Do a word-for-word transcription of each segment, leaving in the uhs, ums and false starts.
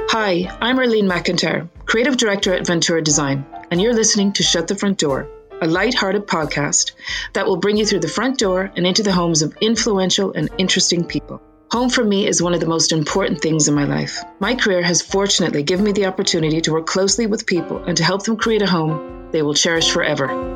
Hi, I'm Arlene McIntyre, Creative Director at Ventura Design, and you're listening to Shut the Front Door, a light-hearted podcast that will bring you through the front door and into the homes of influential and interesting people. Home for me is one of the most important things in my life. My career has fortunately given me the opportunity to work closely with people and to help them create a home they will cherish forever.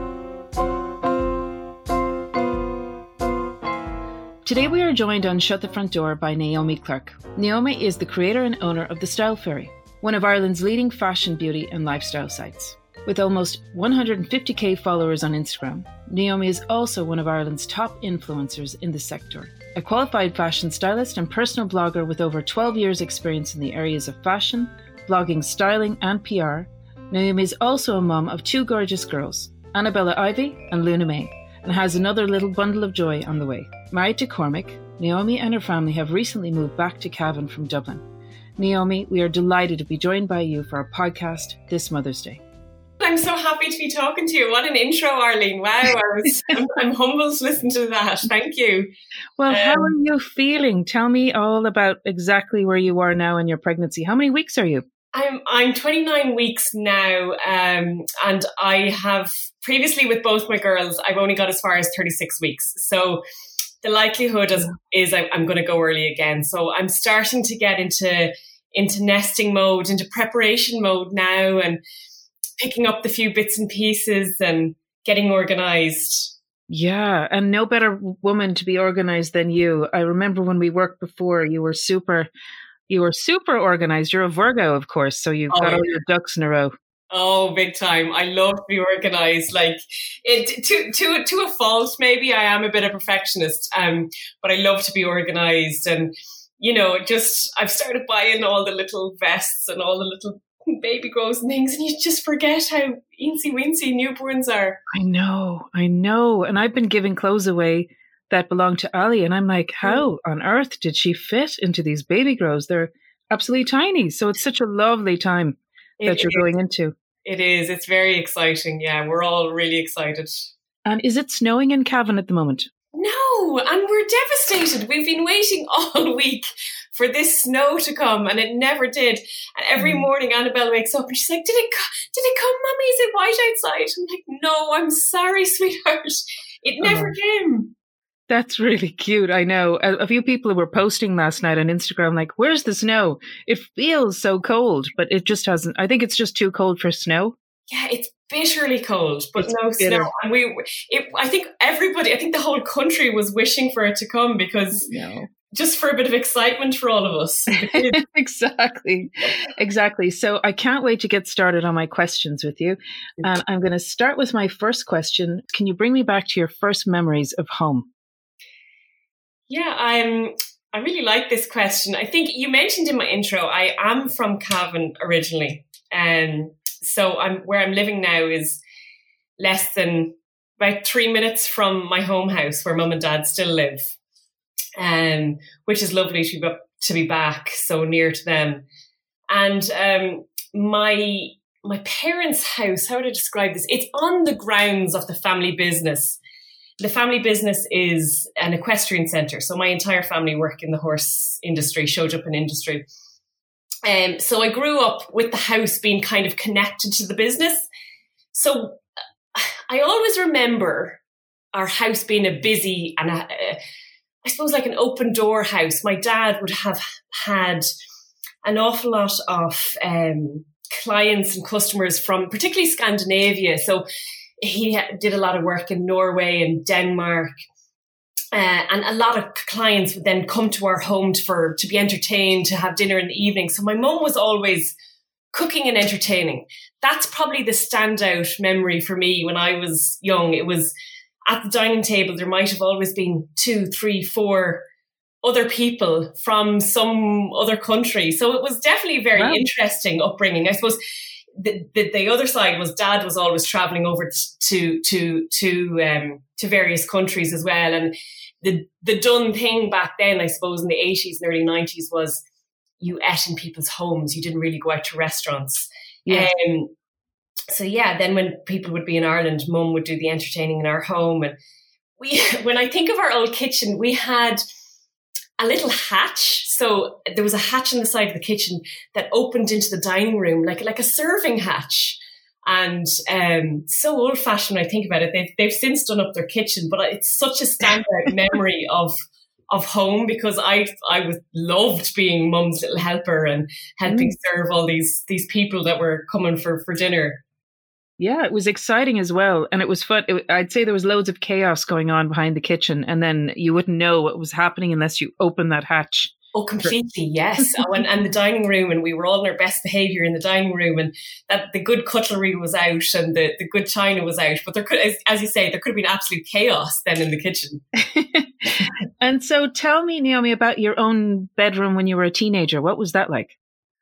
Today we are joined on Shut the Front Door by Naomi Clarke. Naomi is the creator and owner of The Style Fairy, one of Ireland's leading fashion, beauty and lifestyle sites. With almost one hundred fifty thousand followers on Instagram, Naomi is also one of Ireland's top influencers in the sector. A qualified fashion stylist and personal blogger with over twelve years experience in the areas of fashion, blogging, styling and P R, Naomi is also a mum of two gorgeous girls, Annabella Ivy and Luna May, and has another little bundle of joy on the way. Married to Cormac, Naomi and her family have recently moved back to Cavan from Dublin. Naomi, we are delighted to be joined by you for our podcast this Mother's Day. I'm so happy to be talking to you. What an intro, Arlene. Wow, I was, I'm, I'm humbled to listen to that. Thank you. Well, um, how are you feeling? Tell me all about exactly where you are now in your pregnancy. How many weeks are you? I'm I'm twenty-nine weeks now, um, and I have previously with both my girls, I've only got as far as thirty-six weeks. So the likelihood is, is I, I'm going to go early again. So I'm starting to get into into nesting mode, into preparation mode now, and picking up the few bits and pieces and getting organised. Yeah, and no better woman to be organised than you. I remember when we worked before, you were super, you were super organised. You're a Virgo, of course, so you've oh, got all yeah. your ducks in a row. Oh, big time. I love to be organised. Like it to to to a fault, maybe I am a bit of a perfectionist, um, but I love to be organised. And, you know, just I've started buying all the little vests and all the little baby grows and things, and you just forget how eensy weensy newborns are. I know, I know. And I've been giving clothes away that belong to Ali, and I'm like, how on earth did she fit into these baby grows? They're absolutely tiny. So it's such a lovely time that it you're is. going into. It is. It's very exciting. Yeah, we're all really excited. And is it snowing in Cavan at the moment? No, and we're devastated. We've been waiting all week for this snow to come, and it never did. And every mm. morning Annabelle wakes up and she's like, did it co- did it come, Mummy? Is it white outside? I'm like, no, I'm sorry, sweetheart. It never oh. came. That's really cute. I know. A, a few people were posting last night on Instagram like, where's the snow? It feels so cold, but it just hasn't. I think it's just too cold for snow. Yeah, it's bitterly cold, but it's no bitter. snow. And we, it, I think everybody, I think the whole country was wishing for it to come because no. just for a bit of excitement for all of us. Exactly. Exactly. So I can't wait to get started on my questions with you. And I'm going to start with my first question. Can you bring me back to your first memories of home? Yeah, I'm, I really like this question. I think you mentioned in my intro, I am from Cavan originally. Um, so I'm where I'm living now is less than about three minutes from my home house where mum and dad still live, um, which is lovely to be, to be back so near to them. And um, my my parents' house, how would I describe this? It's on the grounds of the family business. The family business is an equestrian centre. So my entire family work in the horse industry, show jumping industry. Um, so I grew up with the house being kind of connected to the business. So I always remember our house being a busy and a, a, I suppose like an open door house. My dad would have had an awful lot of um, clients and customers from particularly Scandinavia. So he did a lot of work in Norway and Denmark, uh, and a lot of clients would then come to our home for to be entertained, to have dinner in the evening. So my mum was always cooking and entertaining. That's probably the standout memory for me when I was young. It was at the dining table, there might have always been two, three, four other people from some other country. So it was definitely a very wow. interesting upbringing. I suppose The, the the other side was dad was always traveling over to to to um to various countries as well, and the the done thing back then, I suppose in the eighties and early nineties, was you ate in people's homes. You didn't really go out to restaurants. Yeah. Um, so yeah, then when people would be in Ireland, mum would do the entertaining in our home, and we when I think of our old kitchen, we had a little hatch. So there was a hatch on the side of the kitchen that opened into the dining room, like, like a serving hatch. And um, so old fashioned when I think about it. They've, they've since done up their kitchen, but it's such a standout memory of of home, because I I was loved being mum's little helper and helping mm. serve all these these people that were coming for, for dinner. Yeah, it was exciting as well. And it was fun. It, I'd say there was loads of chaos going on behind the kitchen, and then you wouldn't know what was happening unless you opened that hatch. Oh, completely, yes. oh, and, and the dining room, and we were all in our best behaviour in the dining room, and that the good cutlery was out and the, the good china was out. But there could, as, as you say, there could have been absolute chaos then in the kitchen. And so tell me, Naomi, about your own bedroom when you were a teenager. What was that like?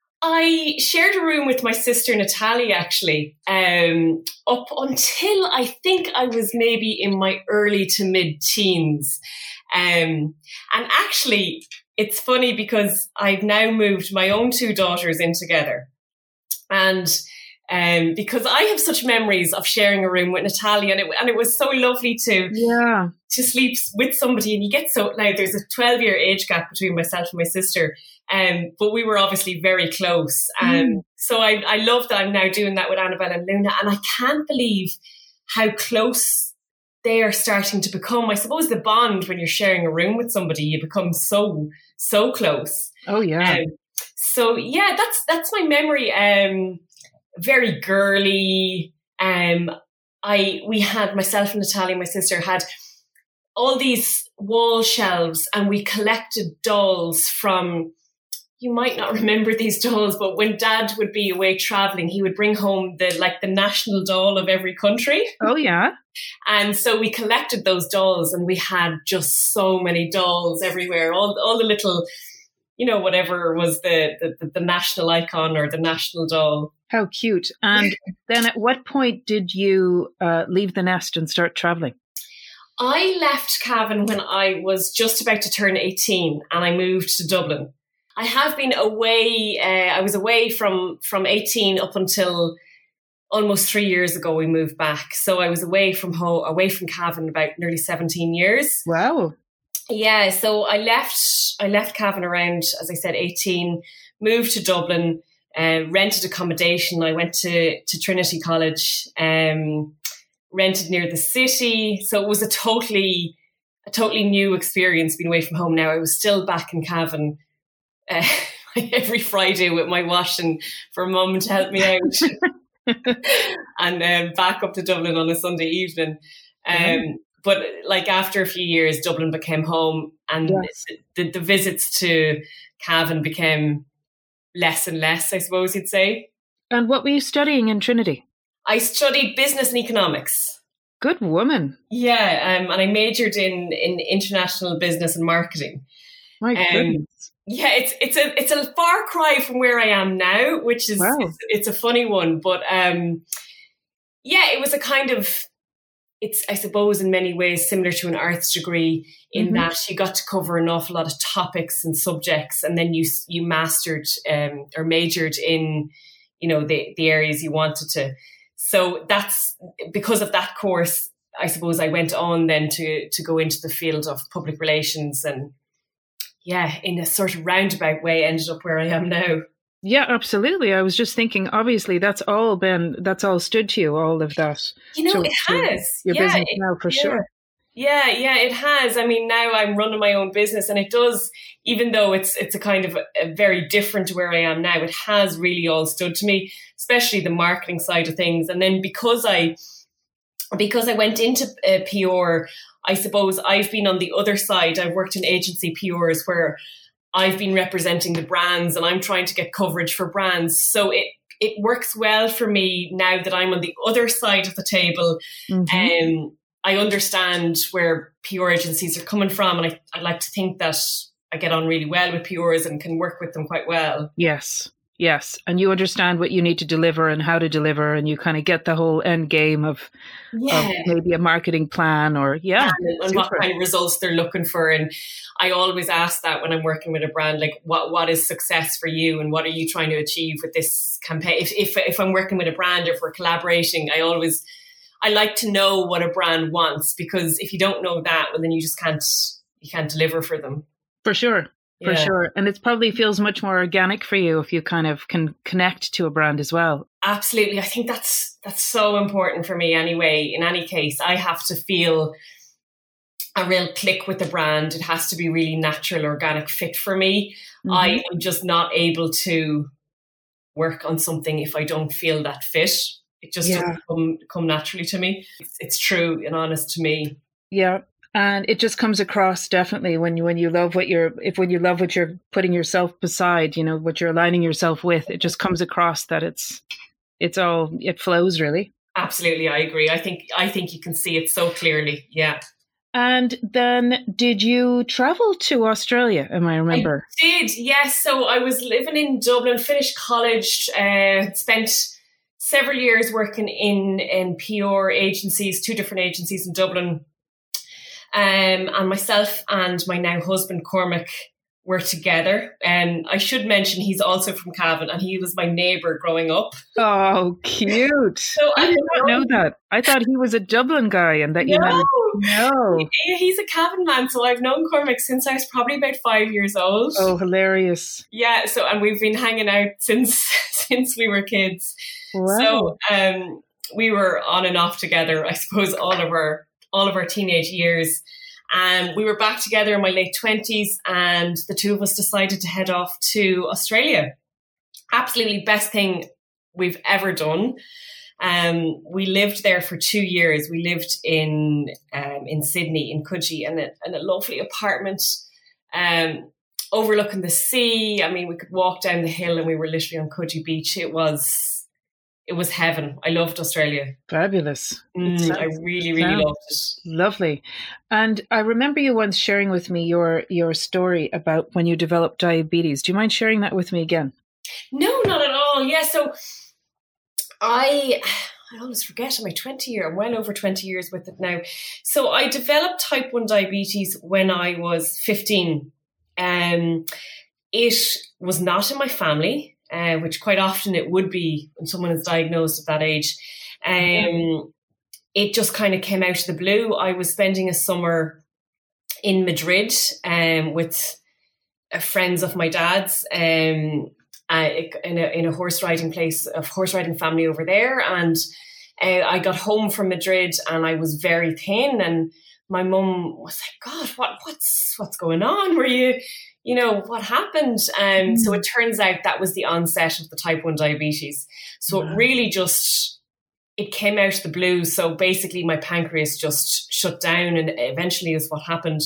I shared a room with my sister Natalia, actually, um, up until I think I was maybe in my early to mid-teens. Um, and actually, it's funny because I've now moved my own two daughters in together. And um, because I have such memories of sharing a room with Natalia, and it, and it was so lovely to, yeah. to sleep with somebody. And you get so, now there's a twelve year age gap between myself and my sister. Um, but we were obviously very close. Um, mm. So I, I love that I'm now doing that with Annabelle and Luna. And I can't believe how close they are starting to become. I suppose the bond when you're sharing a room with somebody, you become so, so close. Oh, yeah. Um, so, yeah, that's that's my memory. Um, very girly. Um, I we had, myself and Natalia, my sister, had all these wall shelves, and we collected dolls from... You might not remember these dolls, but when Dad would be away traveling, he would bring home the like the national doll of every country. Oh, yeah. And so we collected those dolls, and we had just so many dolls everywhere. All all the little, you know, whatever was the, the, the national icon or the national doll. How cute. And then at what point did you uh, leave the nest and start traveling? I left Cavan when I was just about to turn eighteen, and I moved to Dublin. I have been away, uh, I was away from, from eighteen up until almost three years ago we moved back. So I was away from home, away from Cavan about nearly seventeen years. Wow. Yeah, so I left, I left Cavan around, as I said, eighteen, moved to Dublin, uh, rented accommodation. I went to, to Trinity College, um, rented near the city. So it was a totally, a totally new experience being away from home now. I was still back in Cavan. Uh, every Friday with my washing for Mum to help me out, and um, back up to Dublin on a Sunday evening. Um, mm-hmm. But like after a few years, Dublin became home, and yes. the, the visits to Cavan became less and less, I suppose you'd say. And what were you studying in Trinity? I studied business and economics. Good woman. Yeah, um, and I majored in in international business and marketing. My goodness. Um, Yeah, it's it's a it's a far cry from where I am now, which is wow. it's, it's a funny one. But um, yeah, it was a kind of, it's I suppose in many ways similar to an arts degree in mm-hmm. that you got to cover an awful lot of topics and subjects, and then you you mastered um, or majored in, you know, the the areas you wanted to. So that's because of that course. I suppose I went on then to to go into the field of public relations, and yeah, in a sort of roundabout way, ended up where I am now. Yeah, absolutely. I was just thinking, obviously, that's all been, that's all stood to you, all of that. You know, to, it has. Your yeah, business it, now, for yeah. sure. Yeah, yeah, it has. I mean, now I'm running my own business, and it does, even though it's it's a kind of a, a very different to where I am now, it has really all stood to me, especially the marketing side of things. And then because I, because I went into uh, P R, I suppose I've been on the other side. I've worked in agency P Rs where I've been representing the brands, and I'm trying to get coverage for brands. So it it works well for me now that I'm on the other side of the table. Mm-hmm. Um, I understand where P R agencies are coming from, and I, I like to think that I get on really well with P Rs and can work with them quite well. Yes. Yes, and you understand what you need to deliver and how to deliver, and you kind of get the whole end game of, yeah. of maybe a marketing plan or, yeah. And, and what kind of results they're looking for. And I always ask that when I'm working with a brand, like, what what is success for you, and what are you trying to achieve with this campaign? If if, if I'm working with a brand, if we're collaborating, I always, I like to know what a brand wants, because if you don't know that, well, then you just can't, you can't deliver for them. For sure. For Yeah. sure. And it probably feels much more organic for you if you kind of can connect to a brand as well. Absolutely. I think that's that's so important for me anyway. In any case, I have to feel a real click with the brand. It has to be really natural, organic fit for me. Mm-hmm. I am just not able to work on something if I don't feel that fit. It just yeah. doesn't come, come naturally to me. It's, it's true and honest to me. Yeah. And it just comes across definitely when you when you love what you're if when you love what you're putting yourself beside, you know, what you're aligning yourself with, it just comes across that it's it's all it flows really. Absolutely, I agree. I think I think you can see it so clearly. Yeah. And then did you travel to Australia? Am I remember? I did, yes. So I was living in Dublin, finished college, uh, spent several years working in in P R agencies, two different agencies in Dublin. Um, and myself and my now husband, Cormac, were together. And I should mention he's also from Cavan and he was my neighbour growing up. Oh, cute. So I, I did not know that. I thought he was a Dublin guy and that no, you had... No, he's a Cavan man. So I've known Cormac since I was probably about five years old. Oh, hilarious. Yeah, so and we've been hanging out since since we were kids. Wow. So um, we were on and off together, I suppose, all of our all of our teenage years. And um, we were back together in my late twenties and the two of us decided to head off to Australia. Absolutely best thing we've ever done. Um, we lived there for two years. We lived in um, in Sydney, in Coogee, in a, in a lovely apartment um, overlooking the sea. I mean, we could walk down the hill and we were literally on Coogee Beach. It was... It was heaven. I loved Australia. Fabulous. Mm, sounds, I really, really loved it. Lovely. And I remember you once sharing with me your your story about when you developed diabetes. Do you mind sharing that with me again? No, not at all. Yeah, so I I always forget, am I twenty years? I'm well over twenty years with it now. So I developed type one diabetes when I was fifteen. Um, it was not in my family. Uh, which quite often it would be when someone is diagnosed at that age. Um, mm-hmm. It just kind of came out of the blue. I was spending a summer in Madrid um, with uh, friends of my dad's um, uh, in, a, in a horse riding place, a horse riding family over there. And uh, I got home from Madrid and I was very thin. And my mum was like, God, what, what's, what's going on? Were you... You know, what happened? Um, mm. So it turns out that was the onset of the type one diabetes. So wow. It really just, it came out of the blue. So basically my pancreas just shut down and eventually is what happened.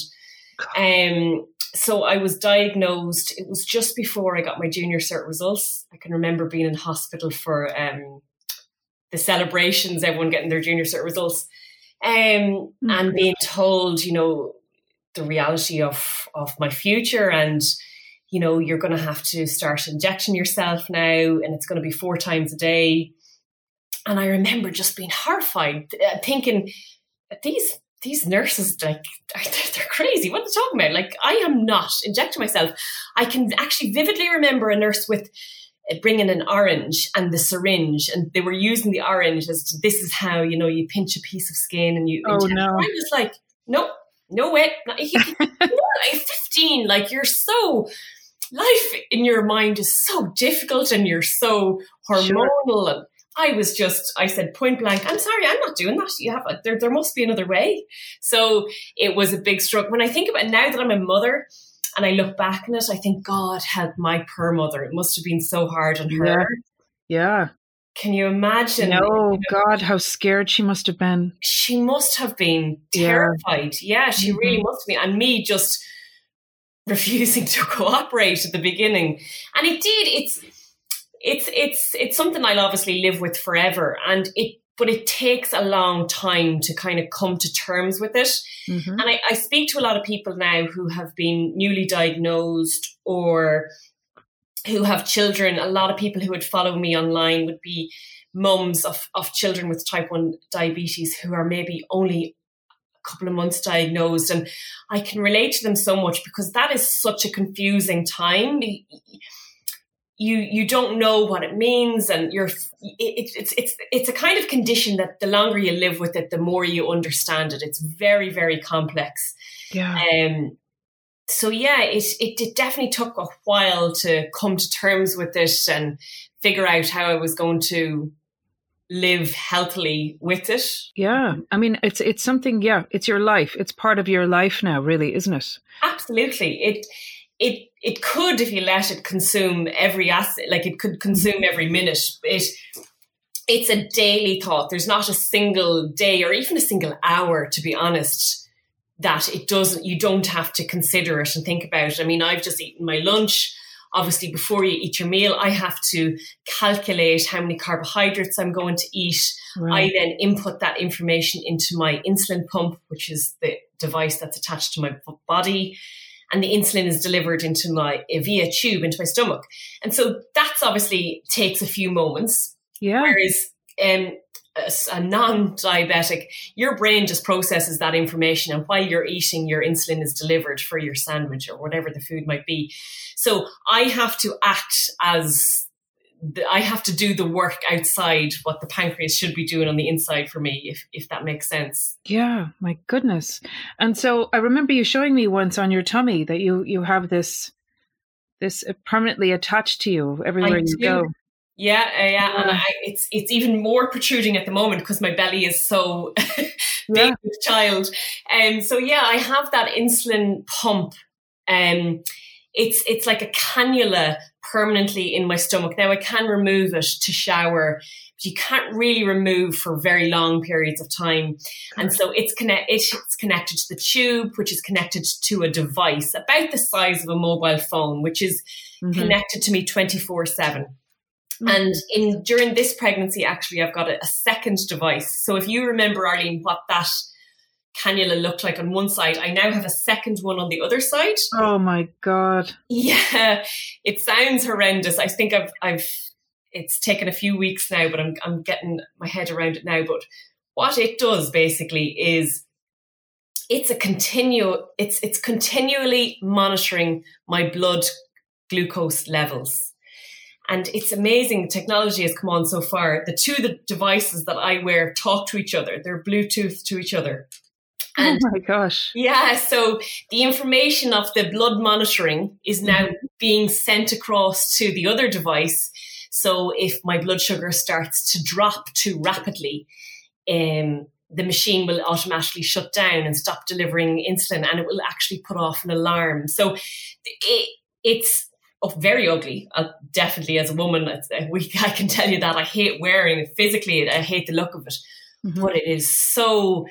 Um, so I was diagnosed, it was just before I got my junior cert results. I can remember being in hospital for um, the celebrations, everyone getting their junior cert results um, mm. and being told, you know, the reality of, of my future and, you know, you're going to have to start injecting yourself now and it's going to be four times a day. And I remember just being horrified, uh, thinking these these nurses, like, they're crazy. What are they talking about? Like, I am not injecting myself. I can actually vividly remember a nurse with uh, bringing an orange and the syringe and they were using the orange as to, this is how, you know, you pinch a piece of skin and you oh, inject. No. I was like, nope. No way. You're fifteen, like you're so, life in your mind is so difficult and you're so hormonal. Sure. And I was just, I said point blank, I'm sorry, I'm not doing that. You have, a, there, there must be another way. So it was a big struggle. When I think about it, now that I'm a mother and I look back on it, I think, God help my poor mother. It must have been so hard on her. Yeah. yeah. Can you imagine? No, you know, God, how scared she must have been. She must have been terrified. Yeah, yeah she mm-hmm. really must have been. And me just refusing to cooperate at the beginning. And it did. It's it's it's it's something I'll obviously live with forever. And it but it takes a long time to kind of come to terms with it. Mm-hmm. And I, I speak to a lot of people now who have been newly diagnosed or who have children. A lot of people who would follow me online would be mums of, of children with type one diabetes who are maybe only a couple of months diagnosed. And I can relate to them so much because that is such a confusing time. You you don't know what it means, and you're it, it's it's it's a kind of condition that the longer you live with it, the more you understand it. It's very, very complex. Yeah. Um so yeah, it, it it definitely took a while to come to terms with it and figure out how I was going to live healthily with it. Yeah. I mean, it's it's something, yeah, it's your life. It's part of your life now, really, isn't it? Absolutely. It it it could, if you let it consume every asset, like it could consume every minute. It it's a daily thought. There's not a single day or even a single hour, to be honest, that it doesn't, you don't have to consider it and think about it. I mean, I've just eaten my lunch. Obviously, before you eat your meal, I have to calculate how many carbohydrates I'm going to eat. Right. I then input that information into my insulin pump, which is the device that's attached to my body. And the insulin is delivered into my via tube into my stomach. And so that's obviously takes a few moments. Yeah. Whereas um, a, a non-diabetic, your brain just processes that information. And while you're eating, your insulin is delivered for your sandwich or whatever the food might be. So I have to act as, the, I have to do the work outside what the pancreas should be doing on the inside for me, if if that makes sense. Yeah, my goodness. And so I remember you showing me once on your tummy that you, you have this, this permanently attached to you everywhere you go. Yeah, uh, yeah, yeah, and I, it's it's even more protruding at the moment because my belly is so big yeah. with child. And um, so yeah, I have that insulin pump. Um, it's it's like a cannula permanently in my stomach. Now I can remove it to shower, but you can't really remove for very long periods of time. And so it's connect it's connected to the tube, which is connected to a device about the size of a mobile phone, which is mm-hmm. connected to me twenty-four seven. And in during this pregnancy, actually, I've got a, a second device. So if you remember, Arlene, what that cannula looked like on one side, I now have a second one on the other side. Oh my God. Yeah, it sounds horrendous. I think I've, I've, it's taken a few weeks now, but I'm, I'm getting my head around it now. But what it does basically is it's a continual, it's, it's continually monitoring my blood glucose levels. And it's amazing. The technology has come on so far. The two the devices that I wear talk to each other. They're Bluetooth to each other. And oh my gosh. Yeah. So the information of the blood monitoring is now mm-hmm. being sent across to the other device. So if my blood sugar starts to drop too rapidly, um, the machine will automatically shut down and stop delivering insulin, and it will actually put off an alarm. So it, it's Oh, very ugly. Uh, definitely, as a woman, it's, uh, we, I can tell you that I hate wearing it physically. I hate the look of it, mm-hmm. but it is so.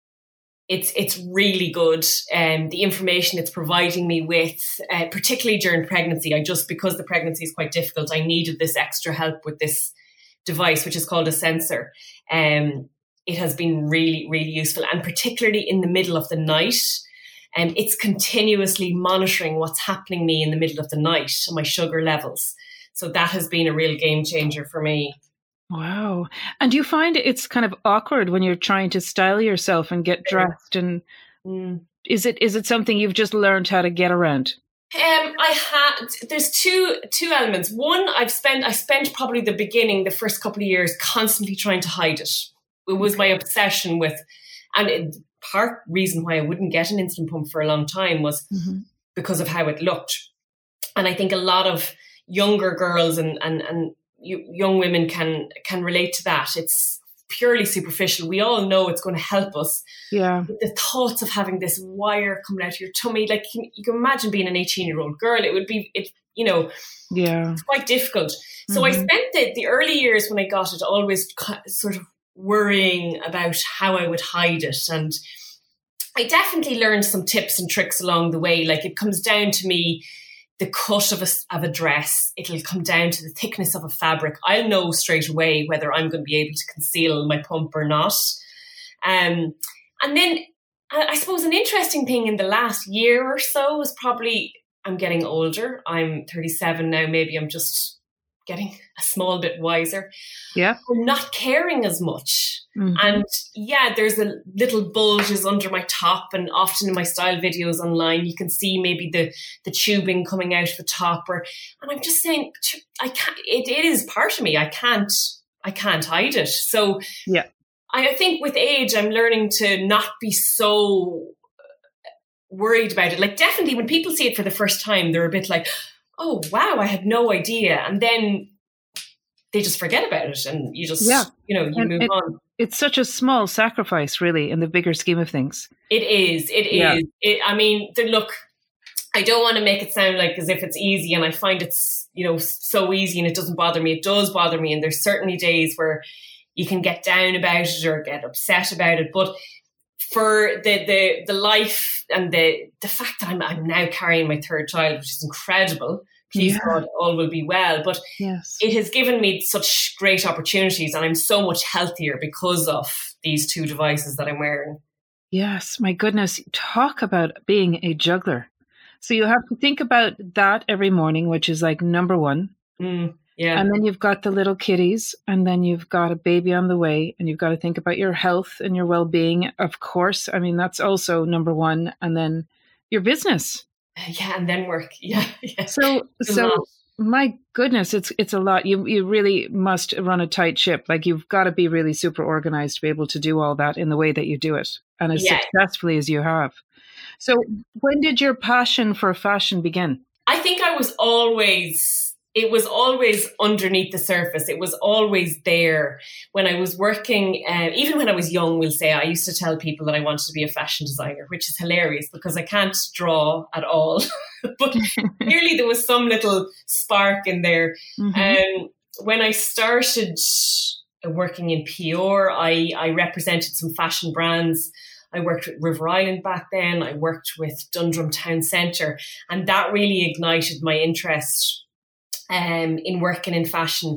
It's it's really good. Um, the information it's providing me with, uh, particularly during pregnancy, I just because the pregnancy is quite difficult, I needed this extra help with this device, which is called a sensor. Um, it has been really, really useful, and particularly in the middle of the night. And um, it's continuously monitoring what's happening to me in the middle of the night and my sugar levels. So that has been a real game changer for me. Wow. And do you find it's kind of awkward when you're trying to style yourself and get dressed? And mm. is it is it something you've just learned how to get around? Um, I had. There's two two elements. One, I've spent I spent probably the beginning, the first couple of years, constantly trying to hide it. It was my obsession with, and it, part reason why I wouldn't get an insulin pump for a long time was mm-hmm. because of how it looked. And I think a lot of younger girls and, and, and young women can, can relate to that. It's purely superficial. We all know it's going to help us. Yeah. But the thoughts of having this wire coming out of your tummy, like you, you can imagine being an eighteen year old girl, it would be, it, you know, yeah, it's quite difficult. So mm-hmm. I spent the, the early years when I got it always sort of worrying about how I would hide it. And I definitely learned some tips and tricks along the way. Like it comes down to me, the cut of a, of a dress. It'll come down to the thickness of a fabric. I'll know straight away whether I'm going to be able to conceal my pump or not. Um, and then I suppose an interesting thing in the last year or so is probably I'm getting older. I'm thirty-seven now. Maybe I'm just getting a small bit wiser. Yeah. I'm not caring as much. Mm-hmm. And yeah, there's a little bulges under my top, and often in my style videos online, you can see maybe the, the tubing coming out of the top, or, and I'm just saying, I can't, it, it is part of me. I can't, I can't hide it. So yeah, I think with age, I'm learning to not be so worried about it. Like definitely when people see it for the first time, they're a bit like, oh, wow, I had no idea. And then they just forget about it and you just, yeah. you know, you and move it, on. It's such a small sacrifice, really, in the bigger scheme of things. It is. It yeah. is. It, I mean, the, look, I don't want to make it sound like as if it's easy, and I find it's, you know, so easy and it doesn't bother me. It does bother me. And there's certainly days where you can get down about it or get upset about it. But for the the the life and the the fact that I'm I'm now carrying my third child, which is incredible. Please yeah. God, all will be well. But yes. it has given me such great opportunities, and I'm so much healthier because of these two devices that I'm wearing. Yes, my goodness. Talk about being a juggler. So you have to think about that every morning, which is like number one. Mm, yeah. And then you've got the little kiddies, and then you've got a baby on the way, and you've got to think about your health and your well-being, of course. I mean, that's also number one. And then your business. Yeah, and then work. Yeah, yeah. So, it's so my goodness, it's it's a lot. You you really must run a tight ship. Like you've got to be really super organized to be able to do all that in the way that you do it, and as yeah. successfully as you have. So, when did your passion for fashion begin? I think I was always. It was always underneath the surface. It was always there when I was working. Uh, even when I was young, we'll say, I used to tell people that I wanted to be a fashion designer, which is hilarious because I can't draw at all. But clearly there was some little spark in there. Mm-hmm. Um, when I started working in P R, I, I represented some fashion brands. I worked with River Island back then. I worked with Dundrum Town Centre. And that really ignited my interest Um, in working in fashion.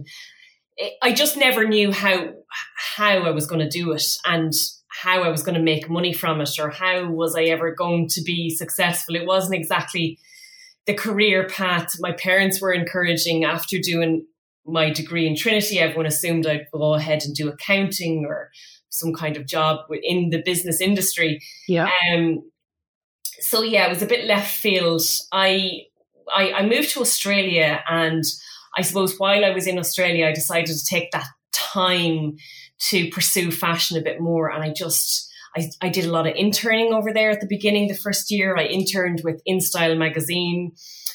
I just never knew how how I was going to do it and how I was going to make money from it, or how was I ever going to be successful. It wasn't exactly the career path my parents were encouraging. After doing my degree in Trinity, everyone assumed I'd go ahead and do accounting or some kind of job in the business industry. Yeah. Um. So yeah, it was a bit left field. I I, I moved to Australia, and I suppose while I was in Australia, I decided to take that time to pursue fashion a bit more. And I just, I, I did a lot of interning over there at the beginning. The first year I interned with InStyle magazine.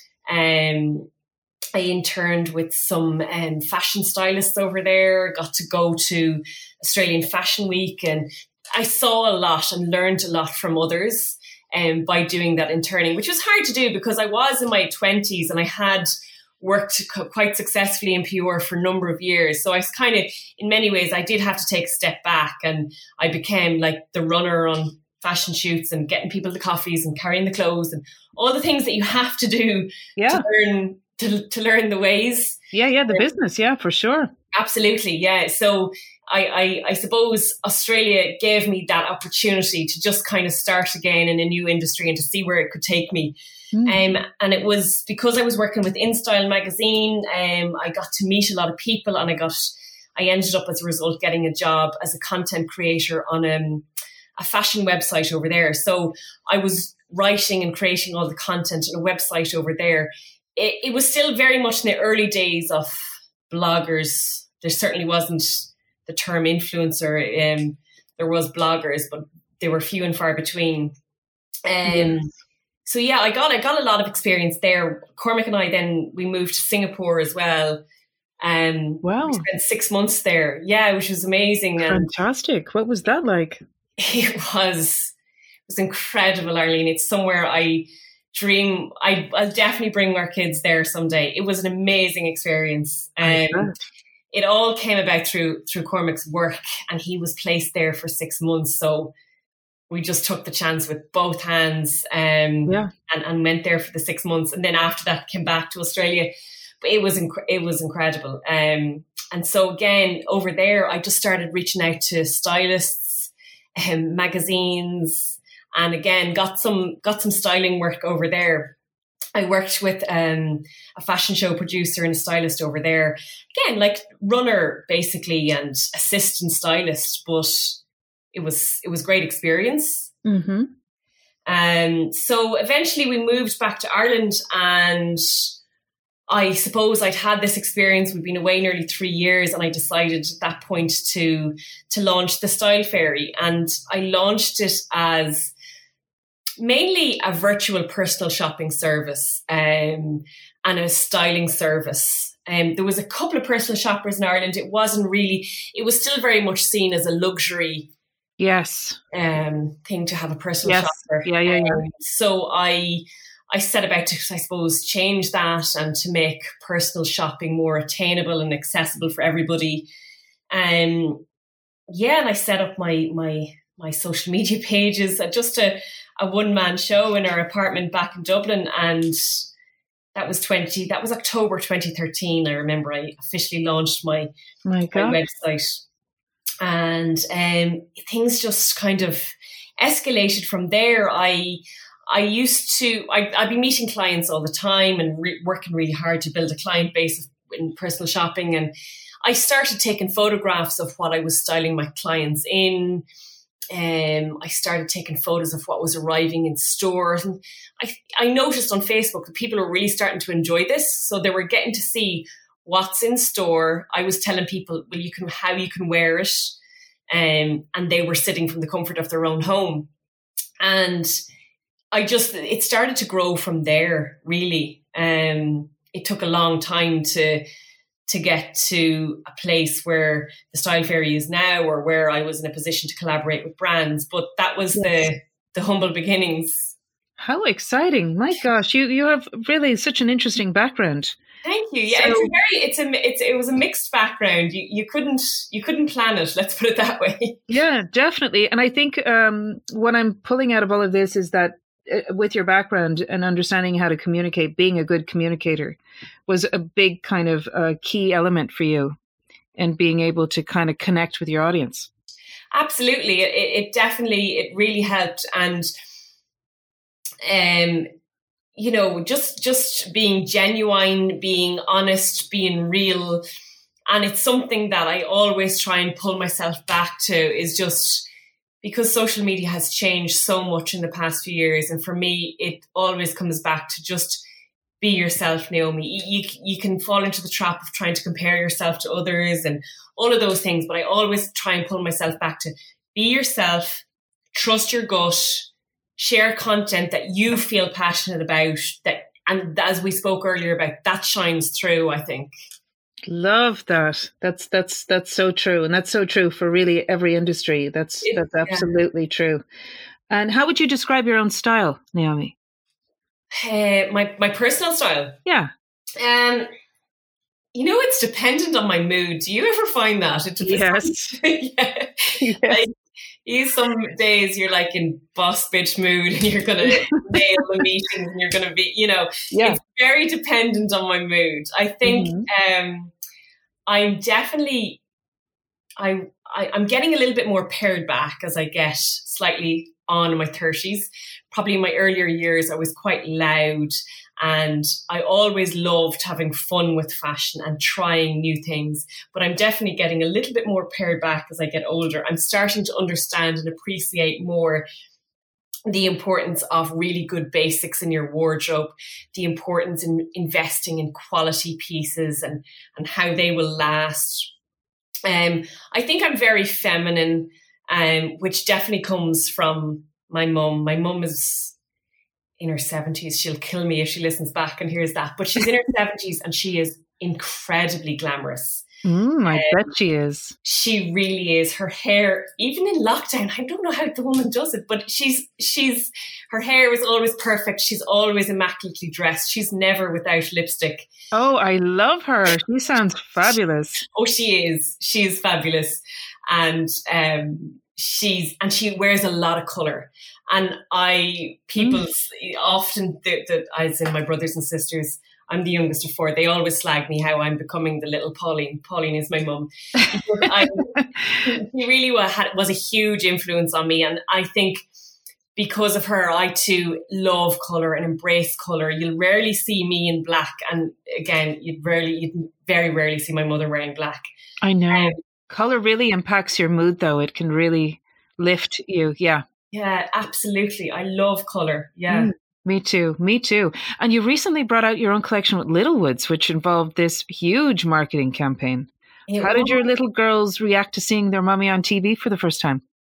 Um, I interned with some um, fashion stylists over there, got to go to Australian Fashion Week, and I saw a lot and learned a lot from others. Um, by doing that interning, which was hard to do because I was in my twenties and I had worked co- quite successfully in P R for a number of years. So I was kind of, in many ways, I did have to take a step back, and I became like the runner on fashion shoots and getting people the coffees and carrying the clothes and all the things that you have to do yeah. to learn to, to learn the ways. Yeah, yeah, the business, yeah, for sure. Absolutely, yeah. So I, I, I suppose Australia gave me that opportunity to just kind of start again in a new industry and to see where it could take me. Mm. Um, and it was because I was working with InStyle magazine, um, I got to meet a lot of people, and I got, I ended up as a result getting a job as a content creator on um, a fashion website over there. So I was writing and creating all the content on a website over there. It, it was still very much in the early days of bloggers. There certainly wasn't the term influencer. Um, there was bloggers, but they were few and far between. Um, yes. So yeah, I got I got a lot of experience there. Cormac and I then we moved to Singapore as well. Um, wow, we spent six months there. Yeah, which was amazing. Fantastic. And what was that like? It was it was incredible, Arlene. It's somewhere I dream. I, I'll definitely bring our kids there someday. It was an amazing experience. Um, it all came about through through Cormac's work, and he was placed there for six months. So we just took the chance with both hands um, yeah. and, and went there for the six months. And then after that came back to Australia. But it was inc- it was incredible. Um, and so again, over there, I just started reaching out to stylists, um, magazines, and again, got some got some styling work over there. I worked with um, a fashion show producer and a stylist over there. Again, like runner basically and assistant stylist, but it was it was great experience. Mm-hmm. Um, so eventually we moved back to Ireland, and I suppose I'd had this experience. We'd been away nearly three years, and I decided at that point to to launch the Style Fairy. And I launched it as mainly a virtual personal shopping service um, and a styling service. Um, there was a couple of personal shoppers in Ireland. It wasn't really, it was still very much seen as a luxury yes um, thing to have a personal yes. shopper. Yeah, yeah, yeah. Um, so I, I set about to, I suppose, change that and to make personal shopping more attainable and accessible for everybody. Um, yeah, and I set up my my my social media pages, just a, a one man show in our apartment back in Dublin, and that was twenty. That was October twenty thirteen. I remember I officially launched my, my, my website, and um, things just kind of escalated from there. I I used to I, I'd be meeting clients all the time and re- working really hard to build a client base in personal shopping, and I started taking photographs of what I was styling my clients in. Um, I started taking photos of what was arriving in stores. And I, I noticed on Facebook that people were really starting to enjoy this. So they were getting to see what's in store. I was telling people, well, you can how you can wear it. Um, and they were sitting from the comfort of their own home. And I just, it started to grow from there, really. Um, it took a long time to to get to a place where the Style Fairy is now, or where I was in a position to collaborate with brands. But that was yes. the the humble beginnings. How exciting. My gosh, you, you have really such an interesting background. Thank you. Yeah, so, it's a very it's a it's it was a mixed background. You you couldn't you couldn't plan it, let's put it that way. Yeah, definitely. And I think um, what I'm pulling out of all of this is that with your background and understanding how to communicate, being a good communicator was a big kind of uh, key element for you, and being able to kind of connect with your audience. Absolutely. It, it definitely, it really helped. And, um, you know, just, just being genuine, being honest, being real. And it's something that I always try and pull myself back to, is just, because social media has changed so much in the past few years. And for me, it always comes back to just be yourself, Naomi. You, you can fall into the trap of trying to compare yourself to others and all of those things. But I always try and pull myself back to be yourself, trust your gut, share content that you feel passionate about. That, and as we spoke earlier about, that shines through, I think. Love that. That's that's that's so true, and that's so true for really every industry. That's it, that's absolutely yeah. true. And how would you describe your own style, Naomi? Uh, my my personal style. Yeah. Um, you know, it's dependent on my mood. Do you ever find that? It yes. yeah. Yes. Like, you some days you're like in boss bitch mood and you're gonna nail the meetings and you're gonna be, you know, yeah. It's very dependent on my mood. I think mm-hmm. um, I'm definitely I, I I'm getting a little bit more pared back as I get slightly on in my thirties. Probably in my earlier years I was quite loud, and I always loved having fun with fashion and trying new things. But I'm definitely getting a little bit more pared back as I get older. I'm starting to understand and appreciate more the importance of really good basics in your wardrobe, the importance in investing in quality pieces and, and how they will last. Um, I think I'm very feminine, um, which definitely comes from my mum. My mum is in her seventies. She'll kill me if she listens back and hears that. But she's in her seventies and she is incredibly glamorous. Mm, I um, bet she is. She really is. Her hair, even in lockdown, I don't know how the woman does it, but she's, she's, her hair is always perfect. She's always immaculately dressed. She's never without lipstick. Oh, I love her. She sounds fabulous. Oh, she is. She's fabulous. And, um, she's, and she wears a lot of colour. And I, people mm. often, the, the, as in my brothers and sisters, I'm the youngest of four. They always slag me how I'm becoming the little Pauline. Pauline is my mum. She really was a huge influence on me. And I think because of her, I too love colour and embrace colour. You'll rarely see me in black. And again, you'd rarely, you'd very rarely see my mother wearing black. I know. Um, colour really impacts your mood though. It can really lift you. Yeah. Yeah, absolutely. I love colour. Yeah. Mm. Me too. Me too. And you recently brought out your own collection with Littlewoods, which involved this huge marketing campaign. It How was. did your little girls react to seeing their mummy on T V for the first time?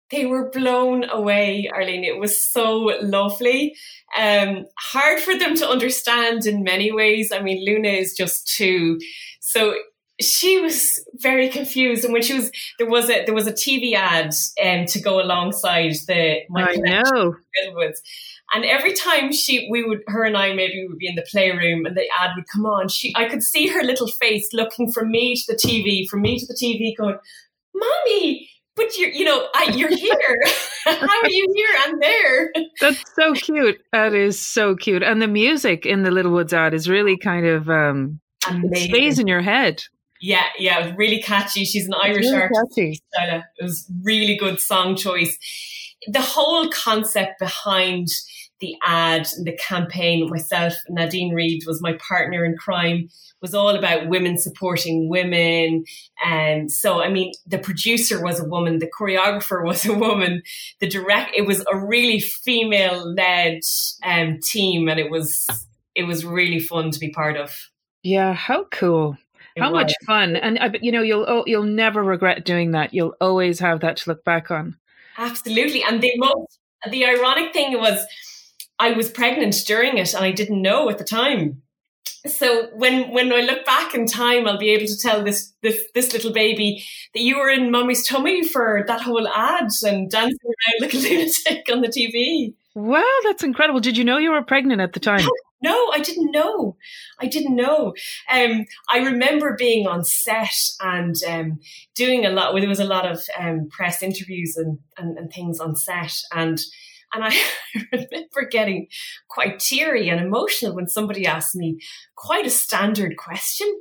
They were blown away, Arlene. It was so lovely. Um, hard for them to understand in many ways. I mean, Luna is just two. So she was very confused. And when she was, there was a, there was a T V ad um, to go alongside the, my I know. Littlewood's. And every time she, we would, her and I maybe would be in the playroom and the ad would come on, she, I could see her little face looking from me to the T V, from me to the T V going, Mommy, but you're, you know, I, you're here. How are you here? I'm there. That's so cute. That is so cute. And the music in the Littlewoods ad is really kind of, um, it stays in your head. Yeah, yeah, it was really catchy. She's an Irish really artist. Catchy. It was really good song choice. The whole concept behind the ad and the campaign, myself, Nadine Reid was my partner in crime, was all about women supporting women. And so, I mean, the producer was a woman, the choreographer was a woman, the direct, it was a really female-led um, team, and it was it was really fun to be part of. Yeah, how cool. It how was. Much fun. And, you know, you'll oh, you'll never regret doing that. You'll always have that to look back on. Absolutely. And the most, the ironic thing was I was pregnant during it and I didn't know at the time. So when when I look back in time, I'll be able to tell this this, this little baby that you were in Mummy's tummy for that whole ad and dancing around like a lunatic on the T V. Wow, that's incredible. Did you know you were pregnant at the time? No, I didn't know. I didn't know. Um, I remember being on set and um, doing a lot. Well, there was a lot of um, press interviews and, and, and things on set, and and I remember getting quite teary and emotional when somebody asked me quite a standard question.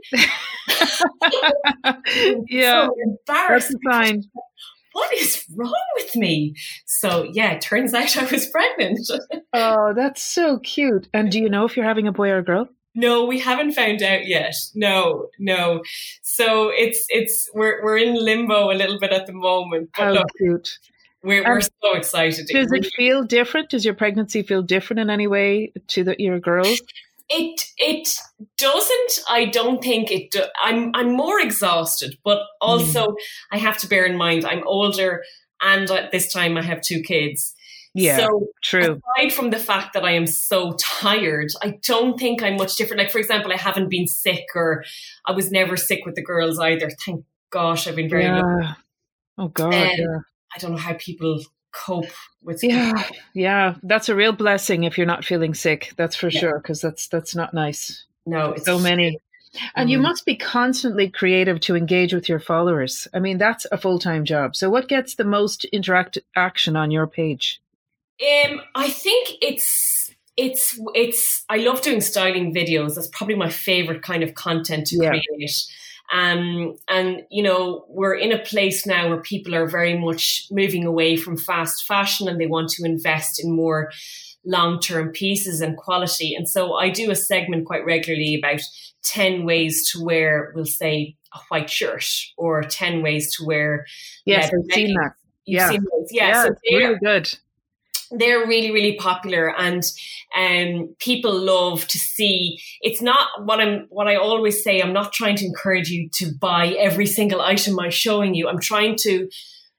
Yeah, so embarrassed. That's fine. What is wrong with me? So, yeah, it turns out I was pregnant. Oh, that's so cute. And do you know if you're having a boy or a girl? No, we haven't found out yet. No, no. So it's it's we're we're in limbo a little bit at the moment. But How look, cute. We're we're so excited. Does it feel different? Does your pregnancy feel different in any way to the, your girls? It it doesn't. I don't think it. Do, I'm I'm more exhausted, but also mm. I have to bear in mind I'm older, and at this time I have two kids. Yeah, so true. Aside from the fact that I am so tired, I don't think I'm much different. Like, for example, I haven't been sick, or I was never sick with the girls either. Thank gosh, I've been very yeah. lucky. Oh God, um, yeah. I don't know how people cope with yeah yeah that's a real blessing if you're not feeling sick, that's for yeah. sure, because that's that's not nice. No, it's so many. And mm. you must be constantly creative to engage with your followers. I mean, that's a full-time job. So what gets the most interact action on your page? um I think it's it's it's I love doing styling videos. That's probably my favorite kind of content to yeah. create. Um, and, you know, we're in a place now where people are very much moving away from fast fashion and they want to invest in more long-term pieces and quality. And so I do a segment quite regularly about ten ways to wear, we'll say, a white shirt, or ten ways to wear. Yes, I've seen that. You've yeah. seen those. Yeah, yeah so it's really good. They're really, really popular, and um, people love to see. It's not what I'm, what I always say. I'm not trying to encourage you to buy every single item I'm showing you. I'm trying to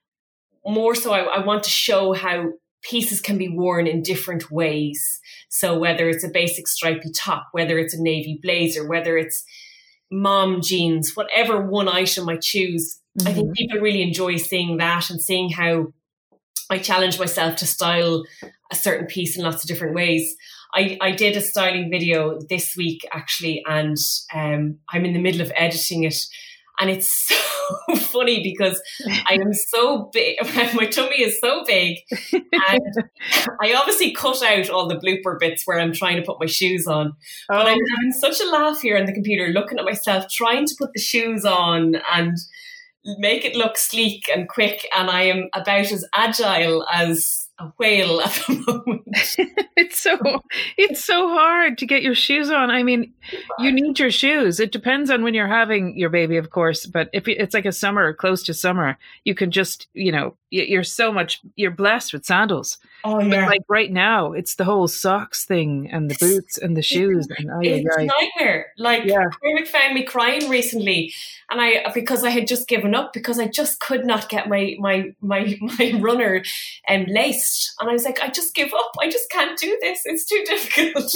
more so. I, I want to show how pieces can be worn in different ways. So whether it's a basic stripy top, whether it's a navy blazer, whether it's mom jeans, whatever one item I choose, mm-hmm. I think people really enjoy seeing that and seeing how I challenge myself to style a certain piece in lots of different ways. I, I did a styling video this week, actually, and um, I'm in the middle of editing it. And it's so funny because I am so big, my tummy is so big. And I obviously cut out all the blooper bits where I'm trying to put my shoes on. Oh. But I'm having such a laugh here on the computer, looking at myself, trying to put the shoes on and make it look sleek and quick, and I am about as agile as a whale at the moment. it's so it's so hard to get your shoes on. I mean, you need your shoes. It depends on when you're having your baby, of course. But if it's like a summer, close to summer, you can just, you know, you're so much, you're blessed with sandals. Oh yeah. But like right now, it's the whole socks thing and the boots and the shoes. And oh, it's yeah, a nightmare. Like yeah. Cormac found me crying recently, and I because I had just given up because I just could not get my my my my runner um, laced, and I was like, I just give up. I just can't do this. It's too difficult.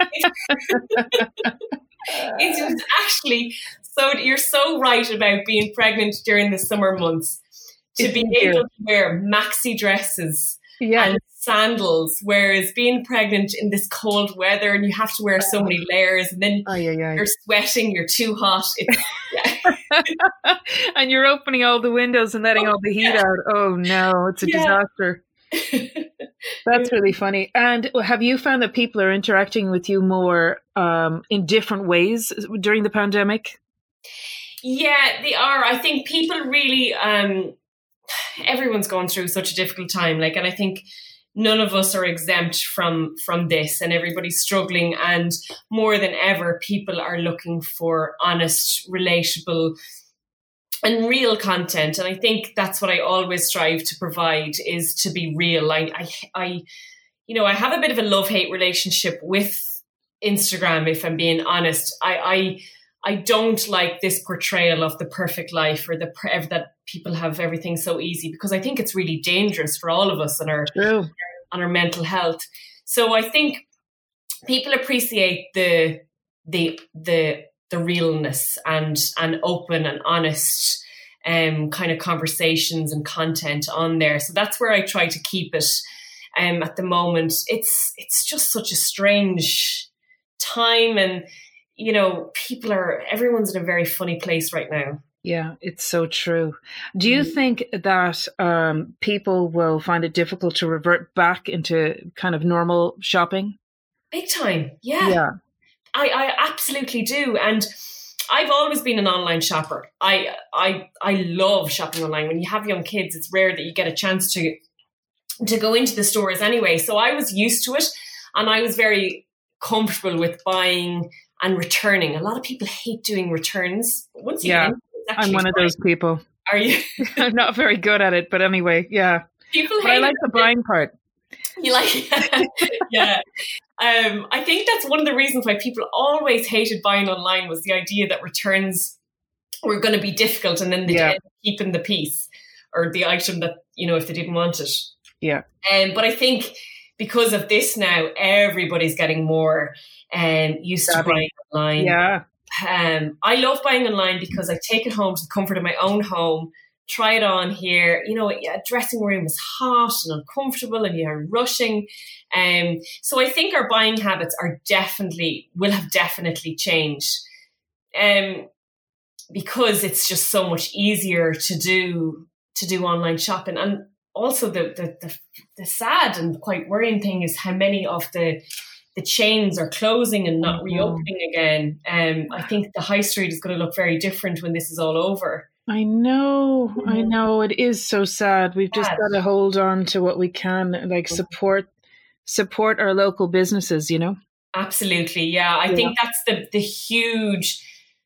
It was actually so. You're so right about being pregnant during the summer months. To it's be easier. able to wear maxi dresses yeah. and sandals, whereas being pregnant in this cold weather and you have to wear so many layers, and then oh, yeah, yeah. you're sweating, you're too hot. It's, yeah. And you're opening all the windows and letting oh, all the heat yeah. out. Oh no, it's a Yeah. disaster. That's really funny. And have you found that people are interacting with you more um, in different ways during the pandemic? Yeah, they are. I think people really, um, everyone's gone through such a difficult time. Like, and I think none of us are exempt from from this, and everybody's struggling. And more than ever, people are looking for honest, relatable, and real content. And I think that's what I always strive to provide, is to be real. I, I, I you know, I have a bit of a love-hate relationship with Instagram, if I'm being honest. I, I, I don't like this portrayal of the perfect life, or the that people have everything so easy, because I think it's really dangerous for all of us and our True. on our mental health. So I think people appreciate the the the the realness and and open and honest um kind of conversations and content on there. So that's where I try to keep it. Um, at the moment, it's it's just such a strange time, and you know, people are everyone's in a very funny place right now. Yeah, it's so true. Do you Mm. think that um, people will find it difficult to revert back into kind of normal shopping? Big time, yeah. Yeah. I, I absolutely do. And I've always been an online shopper. I I I love shopping online. When you have young kids, it's rare that you get a chance to to go into the stores anyway. So I was used to it, and I was very comfortable with buying and returning. A lot of people hate doing returns. But once you Yeah. get into it, it's actually I'm one of fine. those people. Are you? I'm not very good at it, but anyway, yeah. People But I hate like it. the buying part. You like, yeah. Um, I think that's one of the reasons why people always hated buying online, was the idea that returns were going to be difficult, and then they Yeah. end up keeping the piece or the item that, you know, if they didn't want it. Yeah. Um, but I think because of this now, everybody's getting more um, used Savvy. to buying online. Yeah. Um, I love buying online because I take it home to the comfort of my own home, try it on here. You know, a dressing room is hot and uncomfortable, and you're rushing. Um, so I think our buying habits are definitely, will have definitely changed. Um, because it's just so much easier to do, to do online shopping. And also the, the, the, the sad and quite worrying thing is how many of the the chains are closing and not Mhm. reopening again. Um, I think the high street is going to look very different when this is all over. I know, I Mhm. know. It is so sad. We've just Sad. got to hold on to what we can, like support support our local businesses, you know? Absolutely, yeah. I Yeah. think that's the the huge.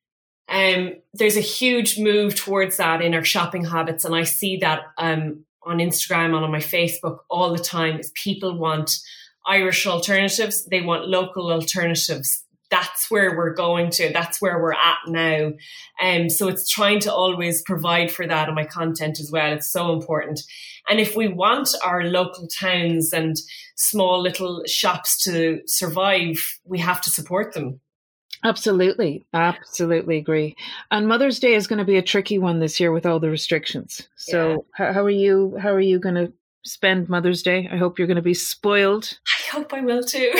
Um, there's a huge move towards that in our shopping habits, and I see that um, on Instagram and on my Facebook all the time. Is people want Irish alternatives, they want local alternatives. That's where we're going to. That's where we're at now. And um, so it's trying to always provide for that in my content as well. It's so important. And if we want our local towns and small little shops to survive, we have to support them. Absolutely. Absolutely agree. And Mother's Day is going to be a tricky one this year with all the restrictions. So Yeah. how, how are you, how are you going to spend Mother's Day? I hope you're going to be spoiled. I hope I will too.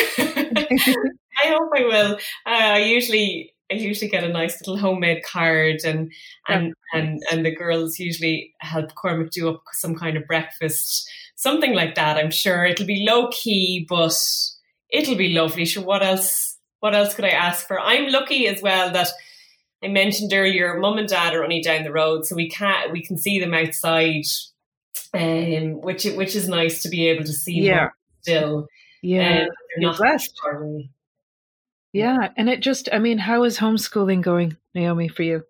I hope I will. Uh, I usually I usually get a nice little homemade card, and and and and the girls usually help Cormac do up some kind of breakfast, something like that. I'm sure it'll be low key, but it'll be lovely. Sure, what else? What else could I ask for? I'm lucky as well that I mentioned earlier, Mum and Dad are only down the road, so we can we can see them outside um, which which is nice to be able to see Yeah. them still. Yeah. Um, they're You're not blessed. far away. Yeah. And it just, I mean, how is homeschooling going, Naomi, for you?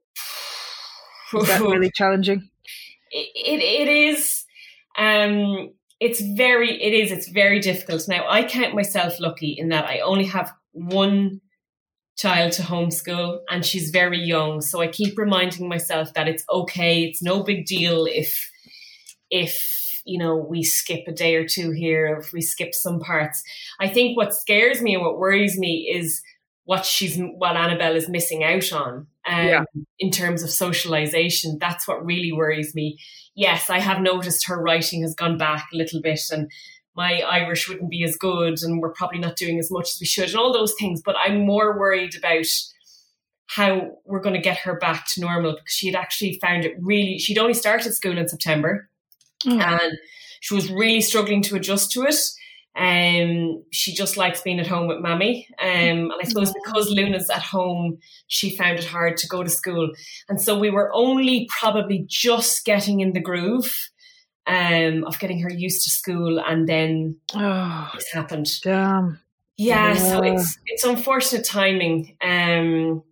Is that really challenging? It, it, it is. Um, it's very, it is, it's very difficult. Now, I count myself lucky in that I only have one child to homeschool and she's very young. So I keep reminding myself that it's okay. It's no big deal if, if, you know, we skip a day or two here, or if we skip some parts. I think what scares me and what worries me is what she's, what Annabelle is missing out on. Um, Yeah. in terms of socialization. That's what really worries me. Yes, I have noticed her writing has gone back a little bit and my Irish wouldn't be as good and we're probably not doing as much as we should and all those things. But I'm more worried about how we're going to get her back to normal, because she had actually found it really, she'd only started school in September Mm. and she was really struggling to adjust to it. Um, she just likes being at home with Mammy. Um, and I suppose because Luna's at home, she found it hard to go to school. And so we were only probably just getting in the groove um, of getting her used to school. And then Oh, this happened. damn. Yeah, Yeah. so it's it's unfortunate timing. Um,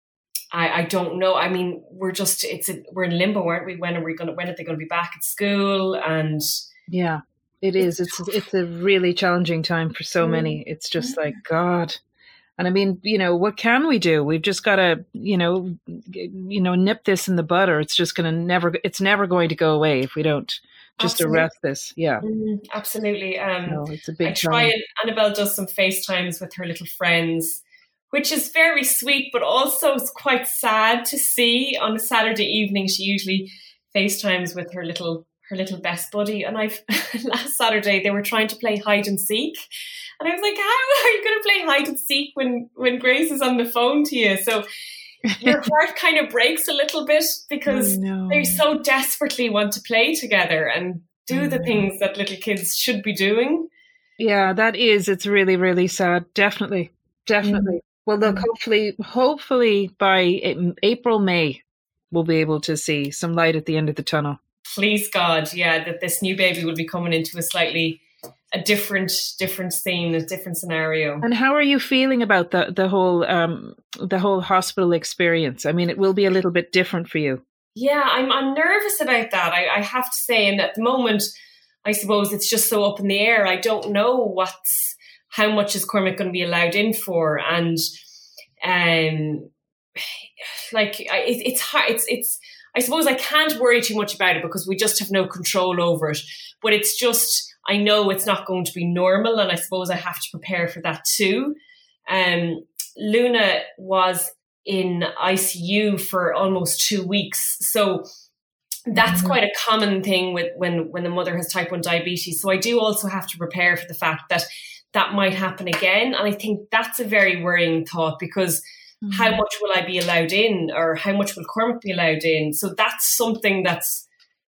I, I don't know. I mean, we're just, it's a, we're in limbo, aren't we? When are we going to, when are they going to be back at school? And Yeah, it is. It's it's a really challenging time for so many. It's just like, God. And I mean, you know, what can we do? We've just got to, you know, g- you know, nip this in the bud, or it's just going to never, it's never going to go away if we don't just Absolutely. arrest this. Yeah. Mm, absolutely. Um, No, it's a I big try challenge. and Annabelle does some FaceTimes with her little friends, which is very sweet, but also it's quite sad to see. On a Saturday evening, she usually FaceTimes with her little her little best buddy. And I've last Saturday they were trying to play hide and seek. And I was like, how are you going to play hide and seek when, when Grace is on the phone to you? So your heart kind of breaks a little bit because I know. they so desperately want to play together and do the Mm. things that little kids should be doing. Yeah, that is. It's really, really sad. Definitely. Definitely. Well, look, Mm. hopefully, hopefully by A- April, May, we'll be able to see some light at the end of the tunnel. Please God, yeah, that this new baby will be coming into a slightly a different different scene, a different scenario. And how are you feeling about the the whole um the whole hospital experience? I mean, it will be a little bit different for you. Yeah, I'm I'm nervous about that. I, I have to say, and at the moment, I suppose it's just so up in the air. I don't know what's how much is Cormac going to be allowed in for, and um, like I- it, it's hard. It's it's. I suppose I can't worry too much about it because we just have no control over it. But it's just I know it's not going to be normal, and I suppose I have to prepare for that too. Um, Luna was in I C U for almost two weeks, so that's Mhm. quite a common thing with when when the mother has type one diabetes. So I do also have to prepare for the fact that that might happen again, and I think that's a very worrying thought because how much will I be allowed in, or how much will Cormac be allowed in? So that's something that's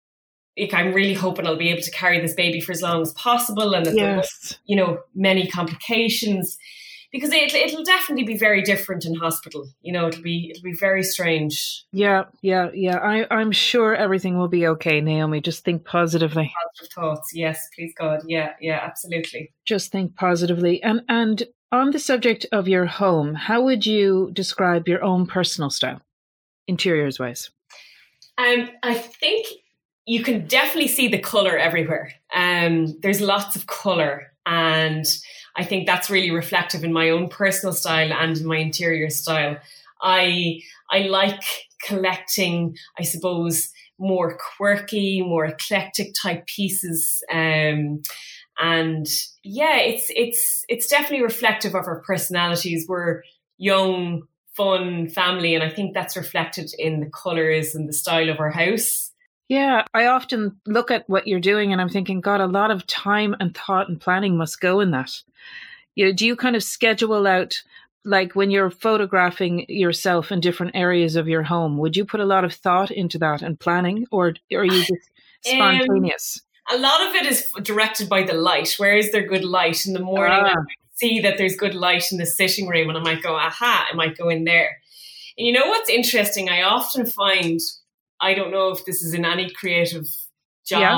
like I'm really hoping I'll be able to carry this baby for as long as possible, and that there won't, Yes. you know, many complications, because it, it'll definitely be very different in hospital. You know, it'll be it'll be very strange. Yeah, yeah, yeah. I, I'm sure everything will be okay, Naomi. Just think positively. Positive thoughts, yes, please God, yeah, yeah, absolutely. Just think positively. And and on the subject of your home, how would you describe your own personal style, interiors wise? Um, I think you can definitely see the colour everywhere. Um, there's lots of colour, and I think that's really reflective in my own personal style and in my interior style. I I like collecting, I suppose, more quirky, more eclectic type pieces. Um, and yeah, it's it's it's definitely reflective of our personalities. We're young, fun family, and I think that's reflected in the colours and the style of our house. Yeah, I often look at what you're doing and I'm thinking, God, a lot of time and thought and planning must go in that. You know, do you kind of schedule out, like when you're photographing yourself in different areas of your home, would you put a lot of thought into that and planning, or, or are you just spontaneous? Um, a lot of it is directed by the light. Where is there good light? In the morning, Ah. I might see that there's good light in the sitting room, and I might go, aha, I might go in there. And you know what's interesting? I often find, I don't know if this is in any creative job, Yeah. I don't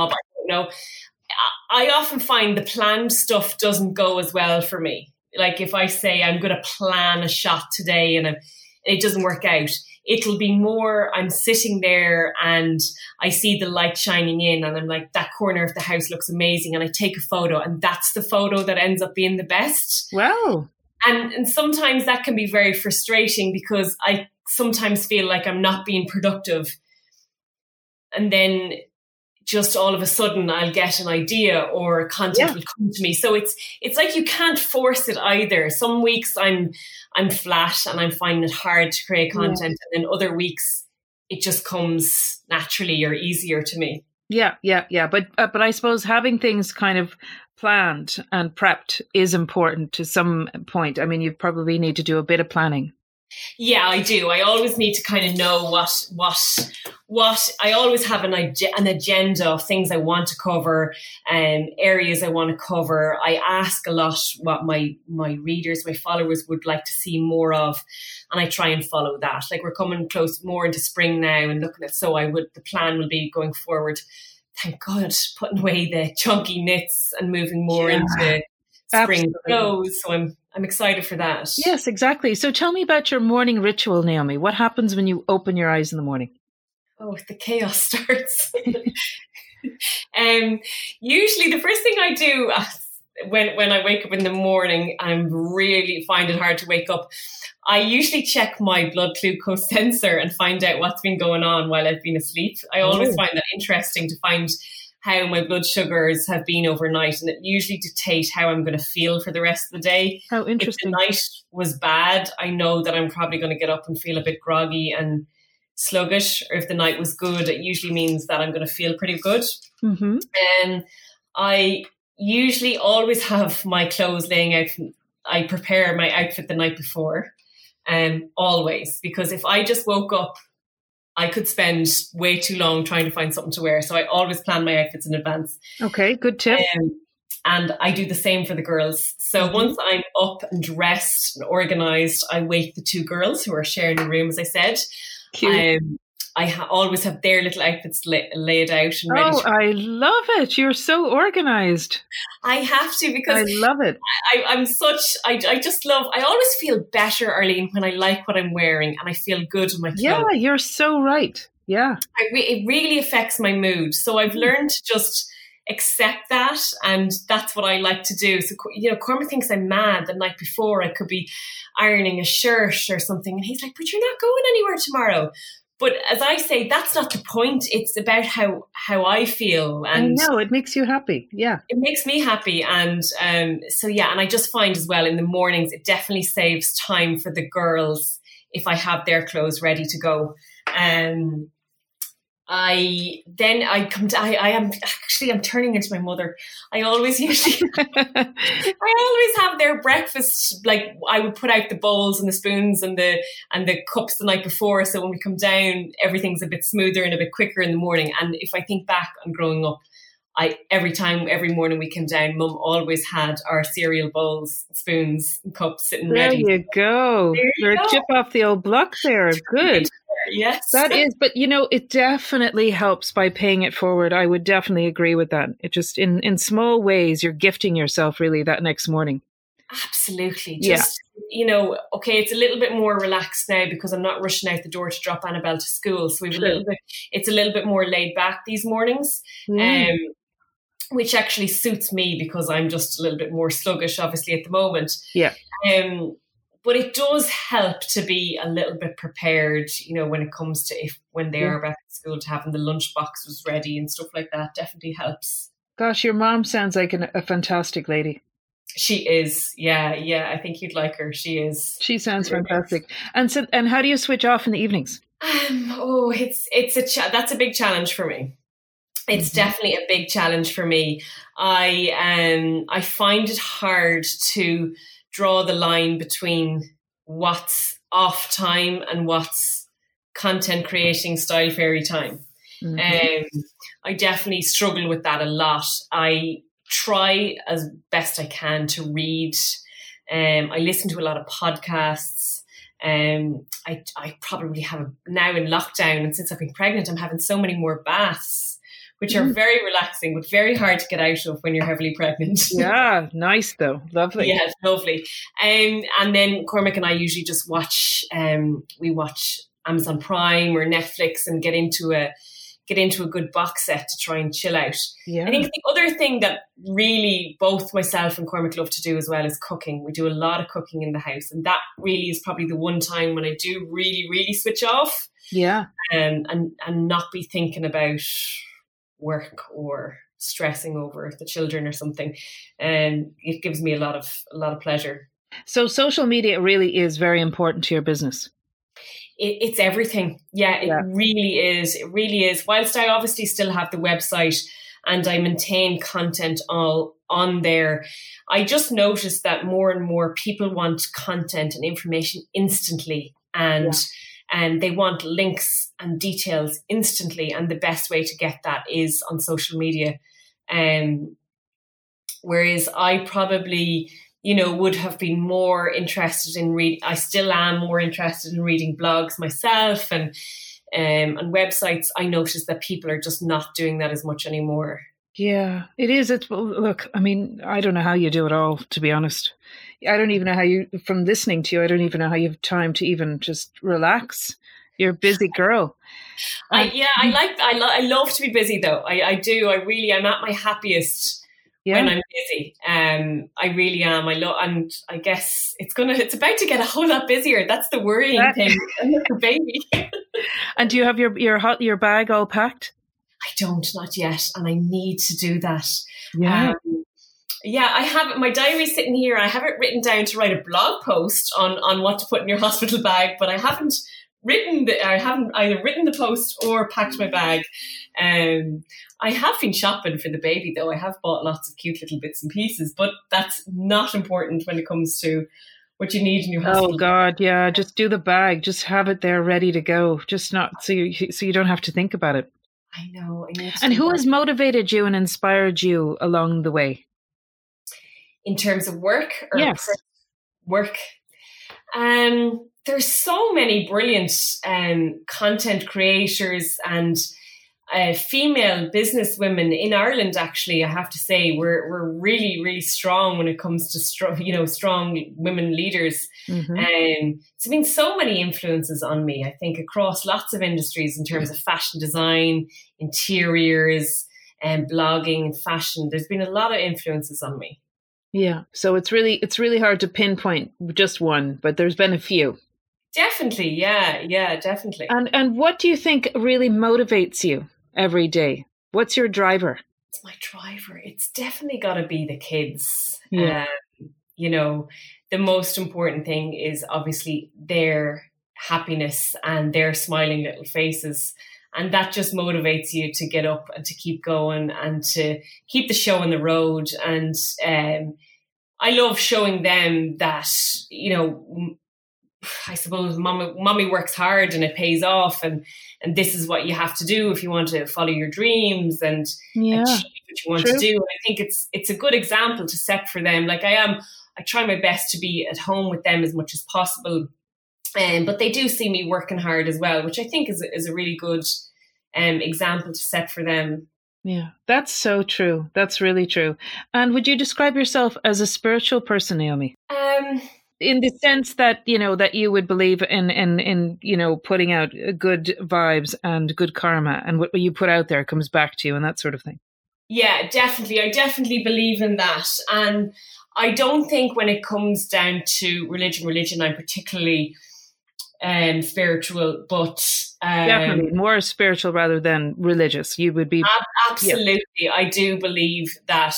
you know, I often find the planned stuff doesn't go as well for me. Like if I say I'm going to plan a shot today and it doesn't work out, it'll be more I'm sitting there and I see the light shining in and I'm like, that corner of the house looks amazing. And I take a photo and that's the photo that ends up being the best. Wow. And, and sometimes that can be very frustrating because I sometimes feel like I'm not being productive. And then just all of a sudden I'll get an idea or content yeah. will come to me. So it's it's like you can't force it either. Some weeks I'm I'm flat and I'm finding it hard to create content. Yeah. And then other weeks it just comes naturally or easier to me. Yeah, yeah, yeah. But uh, but I suppose having things kind of planned and prepped is important to some point. I mean, you probably need to do a bit of planning. Yeah, I do. I always need to kind of know what, what, what, I always have an, an agenda of things I want to cover and areas I want to cover. I ask a lot what my, my readers, my followers would like to see more of, and I try and follow that. Like we're coming close more into spring now and looking at, so I would, the plan will be going forward. Thank God, putting away the chunky knits and moving more yeah. into spring clothes. So I'm, I'm excited for that. Yes, exactly. So tell me about your morning ritual, Naomi. What happens when you open your eyes in the morning? Oh, the chaos starts. um, usually the first thing I do uh, when, when I wake up in the morning, I really find it hard to wake up. I usually check my blood glucose sensor and find out what's been going on while I've been asleep. I always oh. find that interesting to find how my blood sugars have been overnight, and it usually dictates how I'm going to feel for the rest of the day. How interesting. If the night was bad, I know that I'm probably going to get up and feel a bit groggy and sluggish, or if the night was good, it usually means that I'm going to feel pretty good. Mm-hmm. And I usually always have my clothes laying out. I prepare my outfit the night before, um, always, because if I just woke up, I could spend way too long trying to find something to wear. So I always plan my outfits in advance. Okay, good tip. Um, and I do the same for the girls. So mm-hmm. once I'm up and dressed and organised, I wake the two girls who are sharing a room, as I said. Cute. Um, I ha- always have their little outfits la- laid out and ready. Oh, to- I love it. You're so organised. I have to because I love it. I, I'm such, I, I just love, I always feel better, Arlene, when I like what I'm wearing and I feel good in my clothes. Yeah, you're so right. Yeah. I re- it really affects my mood. So I've learned to just accept that, and that's what I like to do. So, you know, Cormac thinks I'm mad the night before. I could be ironing a shirt or something, and he's like, but you're not going anywhere tomorrow. But as I say, that's not the point. It's about how, how I feel. And I know, it makes you happy. Yeah. It makes me happy. And um, so, yeah, and I just find as well in the mornings, it definitely saves time for the girls if I have their clothes ready to go. Um, I then I come to, I, I am actually, I'm turning into my mother. I always usually, I always have their breakfast. Like I would put out the bowls and the spoons and the, and the cups the night before. So when we come down, everything's a bit smoother and a bit quicker in the morning. And if I think back on growing up, I, every time, every morning we came down, Mum always had our cereal bowls, spoons and cups sitting there ready. You go. There you You're go. a chip off the old block there. Good. Yes. That is, but you know, it definitely helps by paying it forward. I would definitely agree with that. It just, in, in small ways, you're gifting yourself really that next morning. Absolutely. Just, yeah. you know, okay, it's a little bit more relaxed now because I'm not rushing out the door to drop Annabelle to school. So we've a little bit, it's a little bit more laid back these mornings. Mm. Um, which actually suits me because I'm just a little bit more sluggish, obviously, at the moment. Yeah. Um, but it does help to be a little bit prepared, you know, when it comes to if when they yeah. are back at school, to having the lunch boxes ready and stuff like that definitely helps. Gosh, your mom sounds like an, a fantastic lady. She is, yeah, yeah. I think you'd like her. She is. She sounds fantastic. And so, and how do you switch off in the evenings? Um, oh, it's it's a cha- that's a big challenge for me. It's mm-hmm. definitely a big challenge for me. I um I find it hard to draw the line between what's off time and what's content creating style fairy time. Mm-hmm. Um, I definitely struggle with that a lot. I try as best I can to read. Um, I listen to a lot of podcasts. Um, I I probably have now in lockdown, and since I've been pregnant, I'm having so many more baths which are very relaxing, but very hard to get out of when you're heavily pregnant. Yeah, nice though. Lovely. Yeah, lovely. Um, and then Cormac and I usually just watch, um, we watch Amazon Prime or Netflix and get into a get into a good box set to try and chill out. Yeah. I think the other thing that really both myself and Cormac love to do as well is cooking. We do a lot of cooking in the house, and that really is probably the one time when I do really, really switch off. Yeah. Um, and, and not be thinking about work or stressing over the children or something. And it gives me a lot of a lot of pleasure. So social media really is very important to your business. It, it's everything. Yeah, it Yeah. really is. It really is. Whilst I obviously still have the website and I maintain content all on there, I just noticed that more and more people want content and information instantly, and yeah. and they want links and details instantly. And the best way to get that is on social media. Um, whereas I probably, you know, would have been more interested in read. I still am more interested in reading blogs myself and um, and websites. I noticed that people are just not doing that as much anymore. Yeah, it is. It's look, I mean, I don't know how you do it all, to be honest. I don't even know how you, from listening to you, I don't even know how you have time to even just relax. You're a busy girl. I, yeah, I like, I, lo- I love to be busy though. I, I do. I really, I'm at my happiest yeah. when I'm busy. Um, I really am. I love, and I guess it's gonna, it's about to get a whole lot busier. That's the worrying yeah. thing. I'm like a baby. And do you have your your hot your bag all packed? I don't, not yet, and I need to do that. Yeah. Um, yeah, I have my diary sitting here. I have it written down to write a blog post on on what to put in your hospital bag, but I haven't written the, I haven't either written the post or packed my bag. Um, I have been shopping for the baby though. I have bought lots of cute little bits and pieces, but that's not important when it comes to what you need in your hospital. Oh God, yeah. Just do the bag. Just have it there ready to go. Just not so you so you don't have to think about it. I know. I know. And who has motivated you and inspired you along the way? In terms of work or yes. work? Um, there's so many brilliant um, content creators and uh, female business women in Ireland. Actually, I have to say, we're we're really really strong when it comes to strong, you know, strong women leaders. Mm-hmm. Um, it's been so many influences on me. I think across lots of industries in terms of fashion design, interiors, and blogging and fashion. There's been a lot of influences on me. Yeah, so it's really it's really hard to pinpoint just one, but there's been a few. Definitely, yeah, yeah, definitely. And and what do you think really motivates you every day? What's your driver? It's my driver. It's definitely got to be the kids. Yeah. Um, you know, the most important thing is obviously their happiness and their smiling little faces. And that just motivates you to get up and to keep going and to keep the show on the road. And um, I love showing them that, you know, I suppose mommy, mommy works hard and it pays off. And, and this is what you have to do if you want to follow your dreams and yeah, achieve what you want true. to do. And I think it's it's a good example to set for them. Like I am, I try my best to be at home with them as much as possible. Um, but they do see me working hard as well, which I think is, is a really good um, example to set for them. Yeah, that's so true. That's really true. And would you describe yourself as a spiritual person, Naomi? Um, in the sense that, you know, that you would believe in, in, in, you know, putting out good vibes and good karma, and what you put out there comes back to you and that sort of thing. Yeah, definitely. I definitely believe in that. And I don't think when it comes down to religion, religion, I'm particularly um, spiritual, but um, definitely more spiritual rather than religious. You would be absolutely. Yeah. I do believe that,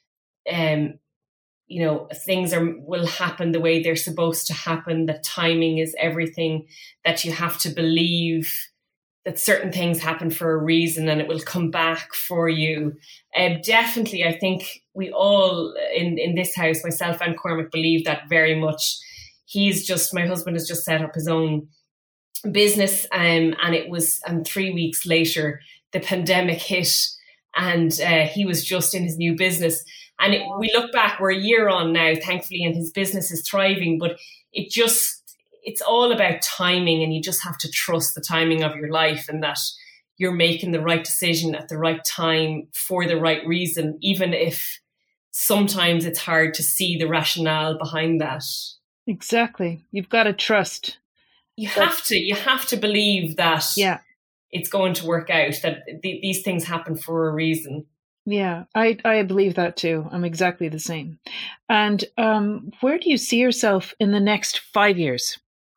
um, you know, things are will happen the way they're supposed to happen. That timing is everything. That you have to believe that certain things happen for a reason and it will come back for you. Uh, definitely, I think we all in, in this house, myself and Cormac, believe that very much. He's just, my husband has just set up his own business um, and it was, and three weeks later, the pandemic hit and uh, he was just in his new business. And it, we look back, we're a year on now, thankfully, and his business is thriving, but it just, it's all about timing and you just have to trust the timing of your life and that you're making the right decision at the right time for the right reason, even if sometimes it's hard to see the rationale behind that. Exactly. You've got to trust. You have to. You have to believe that yeah. it's going to work out, that th- these things happen for a reason. Yeah, I, I believe that too. I'm exactly the same. And um, where do you see yourself in the next five years?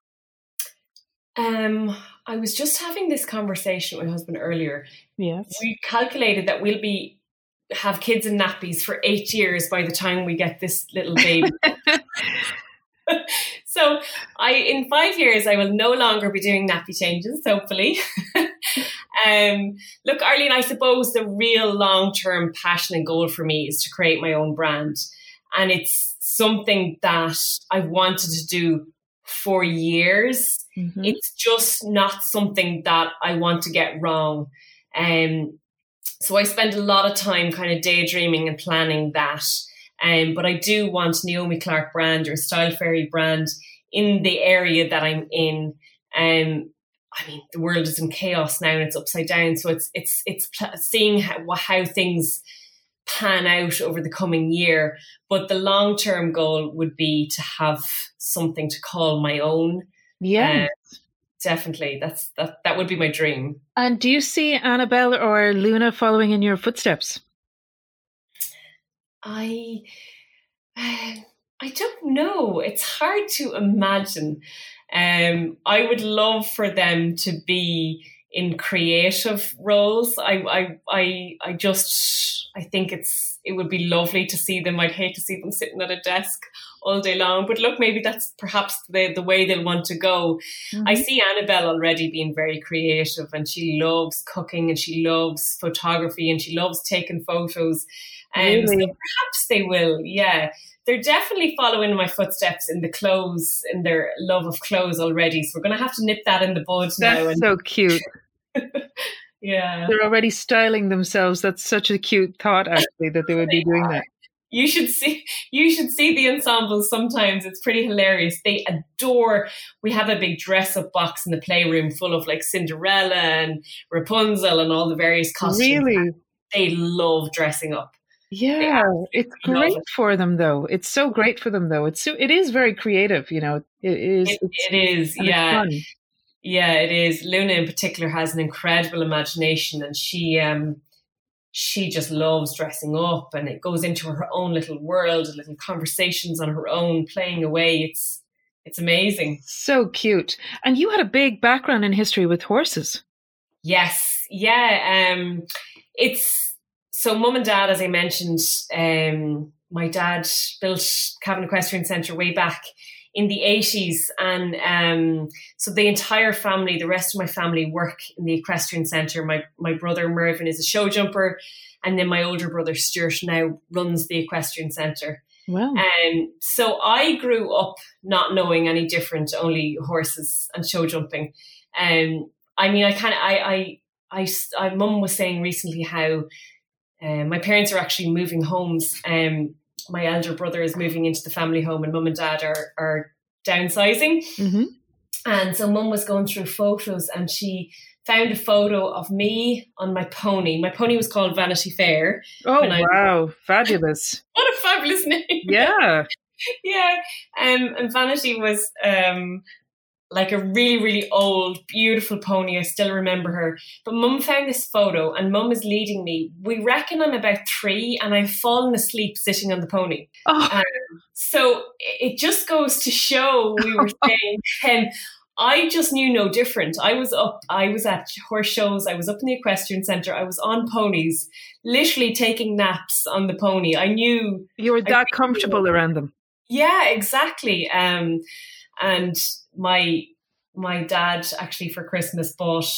Um, I was just having this conversation with my husband earlier. Yes. We calculated that we'll be have kids in nappies for eight years by the time we get this little baby. So I, in five years, I will no longer be doing nappy changes, hopefully. um, look, Arlene, I suppose the real long-term passion and goal for me is to create my own brand. And it's something that I've wanted to do for years. Mm-hmm. It's just not something that I want to get wrong. Um, so I spend a lot of time kind of daydreaming and planning that. Um, but I do want Naomi Clark brand or Style Fairy brand in the area that I'm in. Um, I mean, the world is in chaos now and it's upside down. So it's it's it's seeing how, how things pan out over the coming year. But the long-term goal would be to have something to call my own. Yeah. Uh, definitely. That's that that would be my dream. And do you see Annabelle or Luna following in your footsteps? I, uh, I don't know. It's hard to imagine. Um, I would love for them to be in creative roles. I, I, I, I just, I think it's, it would be lovely to see them. I'd hate to see them sitting at a desk all day long, but look, maybe that's perhaps the, the way they'll want to go. Mm-hmm. I see Annabelle already being very creative, and she loves cooking and she loves photography and she loves taking photos. Um, really? So perhaps they will, yeah. They're definitely following my footsteps in the clothes, in their love of clothes already. So we're going to have to nip that in the bud That's now. That's so cute. Yeah. They're already styling themselves. That's such a cute thought, actually, that they would be doing that. You should see, you should see the ensembles sometimes. It's pretty hilarious. They adore, we have a big dress up box in the playroom full of like Cinderella and Rapunzel and all the various costumes. Really? They love dressing up. Yeah, it's great it. for them, though. It's so great for them, though. It's so, it is very creative, you know. It is. It, it is, yeah. Yeah, it is. Luna in particular has an incredible imagination, and she um she just loves dressing up, and it goes into her own little world, little conversations on her own, playing away. It's it's amazing. So cute. And you had a big background in history with horses. Yes, yeah. Um, it's. So mum and dad, as I mentioned, um, my dad built Cavan Equestrian Centre way back in the eighties. And um, so the entire family, the rest of my family work in the Equestrian Centre. My my brother Mervyn is a show jumper. And then my older brother Stuart now runs the Equestrian Centre. Wow. Um, so I grew up not knowing any different, only horses and show jumping. Um, I mean, I kind of, I, I, I, I, mum was saying recently how Um, my parents are actually moving homes. Um, my elder brother is moving into the family home, and mum and dad are are downsizing. Mm-hmm. And so mum was going through photos, and she found a photo of me on my pony. My pony was called Vanity Fair. Oh, wow. I, fabulous. What a fabulous name. Yeah. Yeah. Um, and Vanity was... Um, like a really, really old, beautiful pony. I still remember her. But mum found this photo, and mum is leading me. We reckon I'm about three, and I've fallen asleep sitting on the pony. Oh. Um, so it just goes to show, we were saying, and I just knew no different. I was up, I was at horse shows, I was up in the Equestrian Centre, I was on ponies, literally taking naps on the pony. I knew... You were that I comfortable knew. around them. Yeah, exactly. Um, and my my dad actually for Christmas bought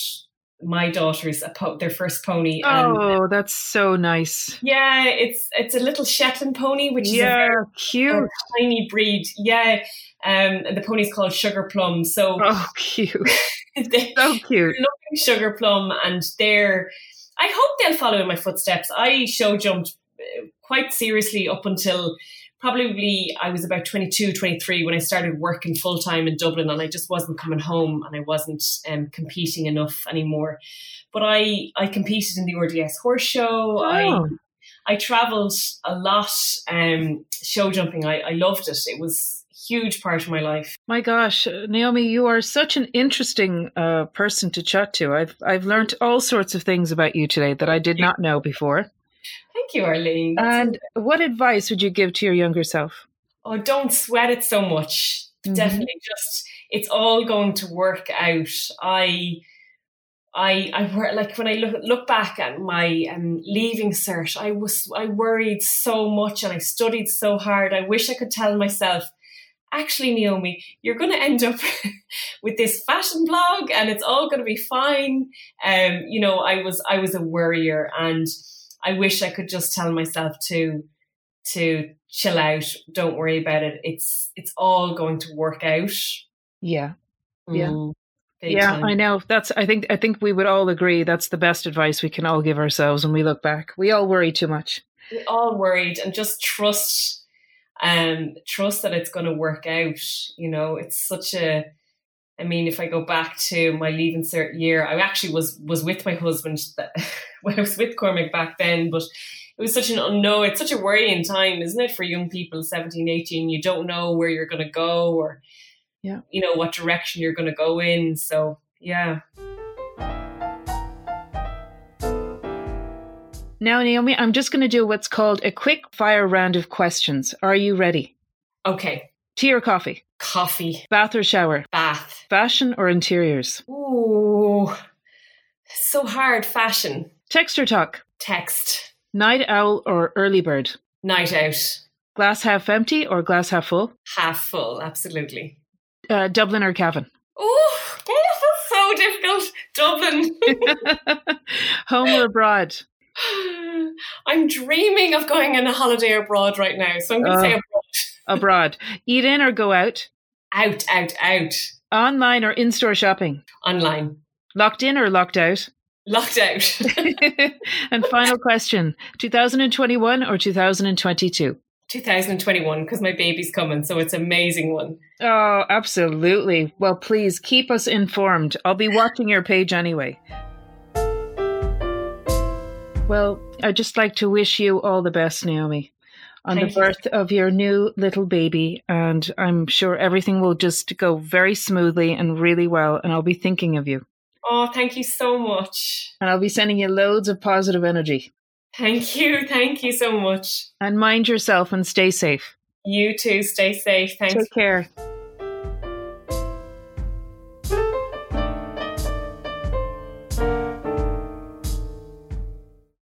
my daughters a po- their first pony. Oh, and, that's so nice. Yeah, it's it's a little Shetland pony, which yeah, is a very cute, a tiny breed. Yeah, um, and the pony's called Sugar Plum. So oh, cute, they, so cute. Loving Sugar Plum, and they're. I hope they'll follow in my footsteps. I show jumped quite seriously up until probably I was about twenty-two, twenty-three when I started working full time in Dublin, and I just wasn't coming home and I wasn't um, competing enough anymore. But I, I competed in the R D S Horse Show. Oh. I I travelled a lot, um, show jumping. I, I loved it. It was a huge part of my life. My gosh, Naomi, you are such an interesting uh, person to chat to. I've I've learned all sorts of things about you today that I did not know before. Thank you, Arlene. That's and a- what advice would you give to your younger self? Oh, don't sweat it so much. Mm-hmm. Definitely, just it's all going to work out. I. I, I like when I look look back at my um, leaving cert, I was I worried so much and I studied so hard. I wish I could tell myself, actually, Naomi, you're going to end up with this fashion blog and it's all going to be fine. Um, you know, I was I was a worrier, and I wish I could just tell myself to to chill out, don't worry about it. It's it's all going to work out. Yeah, yeah. Mm. Big yeah, time. I know. That's. I think. I think we would all agree that's the best advice we can all give ourselves when we look back. We all worry too much. We all worried, and just trust, um, trust that it's going to work out. You know, it's such a. I mean, if I go back to my leaving cert year, I actually was was with my husband that, when I was with Cormac back then, but it was such an unknown. It's such a worrying time, isn't it, for young people, seventeen, eighteen? You don't know where you're going to go, or. Yeah. You know, what direction you're going to go in. So, yeah. Now, Naomi, I'm just going to do what's called a quick fire round of questions. Are you ready? Okay. Tea or coffee? Coffee. Bath or shower? Bath. Fashion or interiors? Ooh, so hard. Fashion. Text or talk? Text. Night owl or early bird? Night out. Glass half empty or glass half full? Half full, absolutely. Uh, Dublin or Cavan? Oh, this is so difficult. Dublin. Home or abroad? I'm dreaming of going on a holiday abroad right now, so I'm going to uh, say abroad. Abroad. Eat in or go out? Out, out, out. Online or in-store shopping? Online. Locked in or locked out? Locked out. And final question, two thousand twenty-one or two thousand twenty-two? two thousand twenty-one, because my baby's coming, so it's an amazing one. Oh, absolutely. Well, please keep us informed. I'll be watching your page anyway. Well, I'd just like to wish you all the best, Naomi, on Thank the you. birth of your new little baby. And I'm sure everything will just go very smoothly and really well. And I'll be thinking of you. Oh, thank you so much. And I'll be sending you loads of positive energy. Thank you. Thank you so much. And mind yourself and stay safe. You too. Stay safe. Thanks. Take care.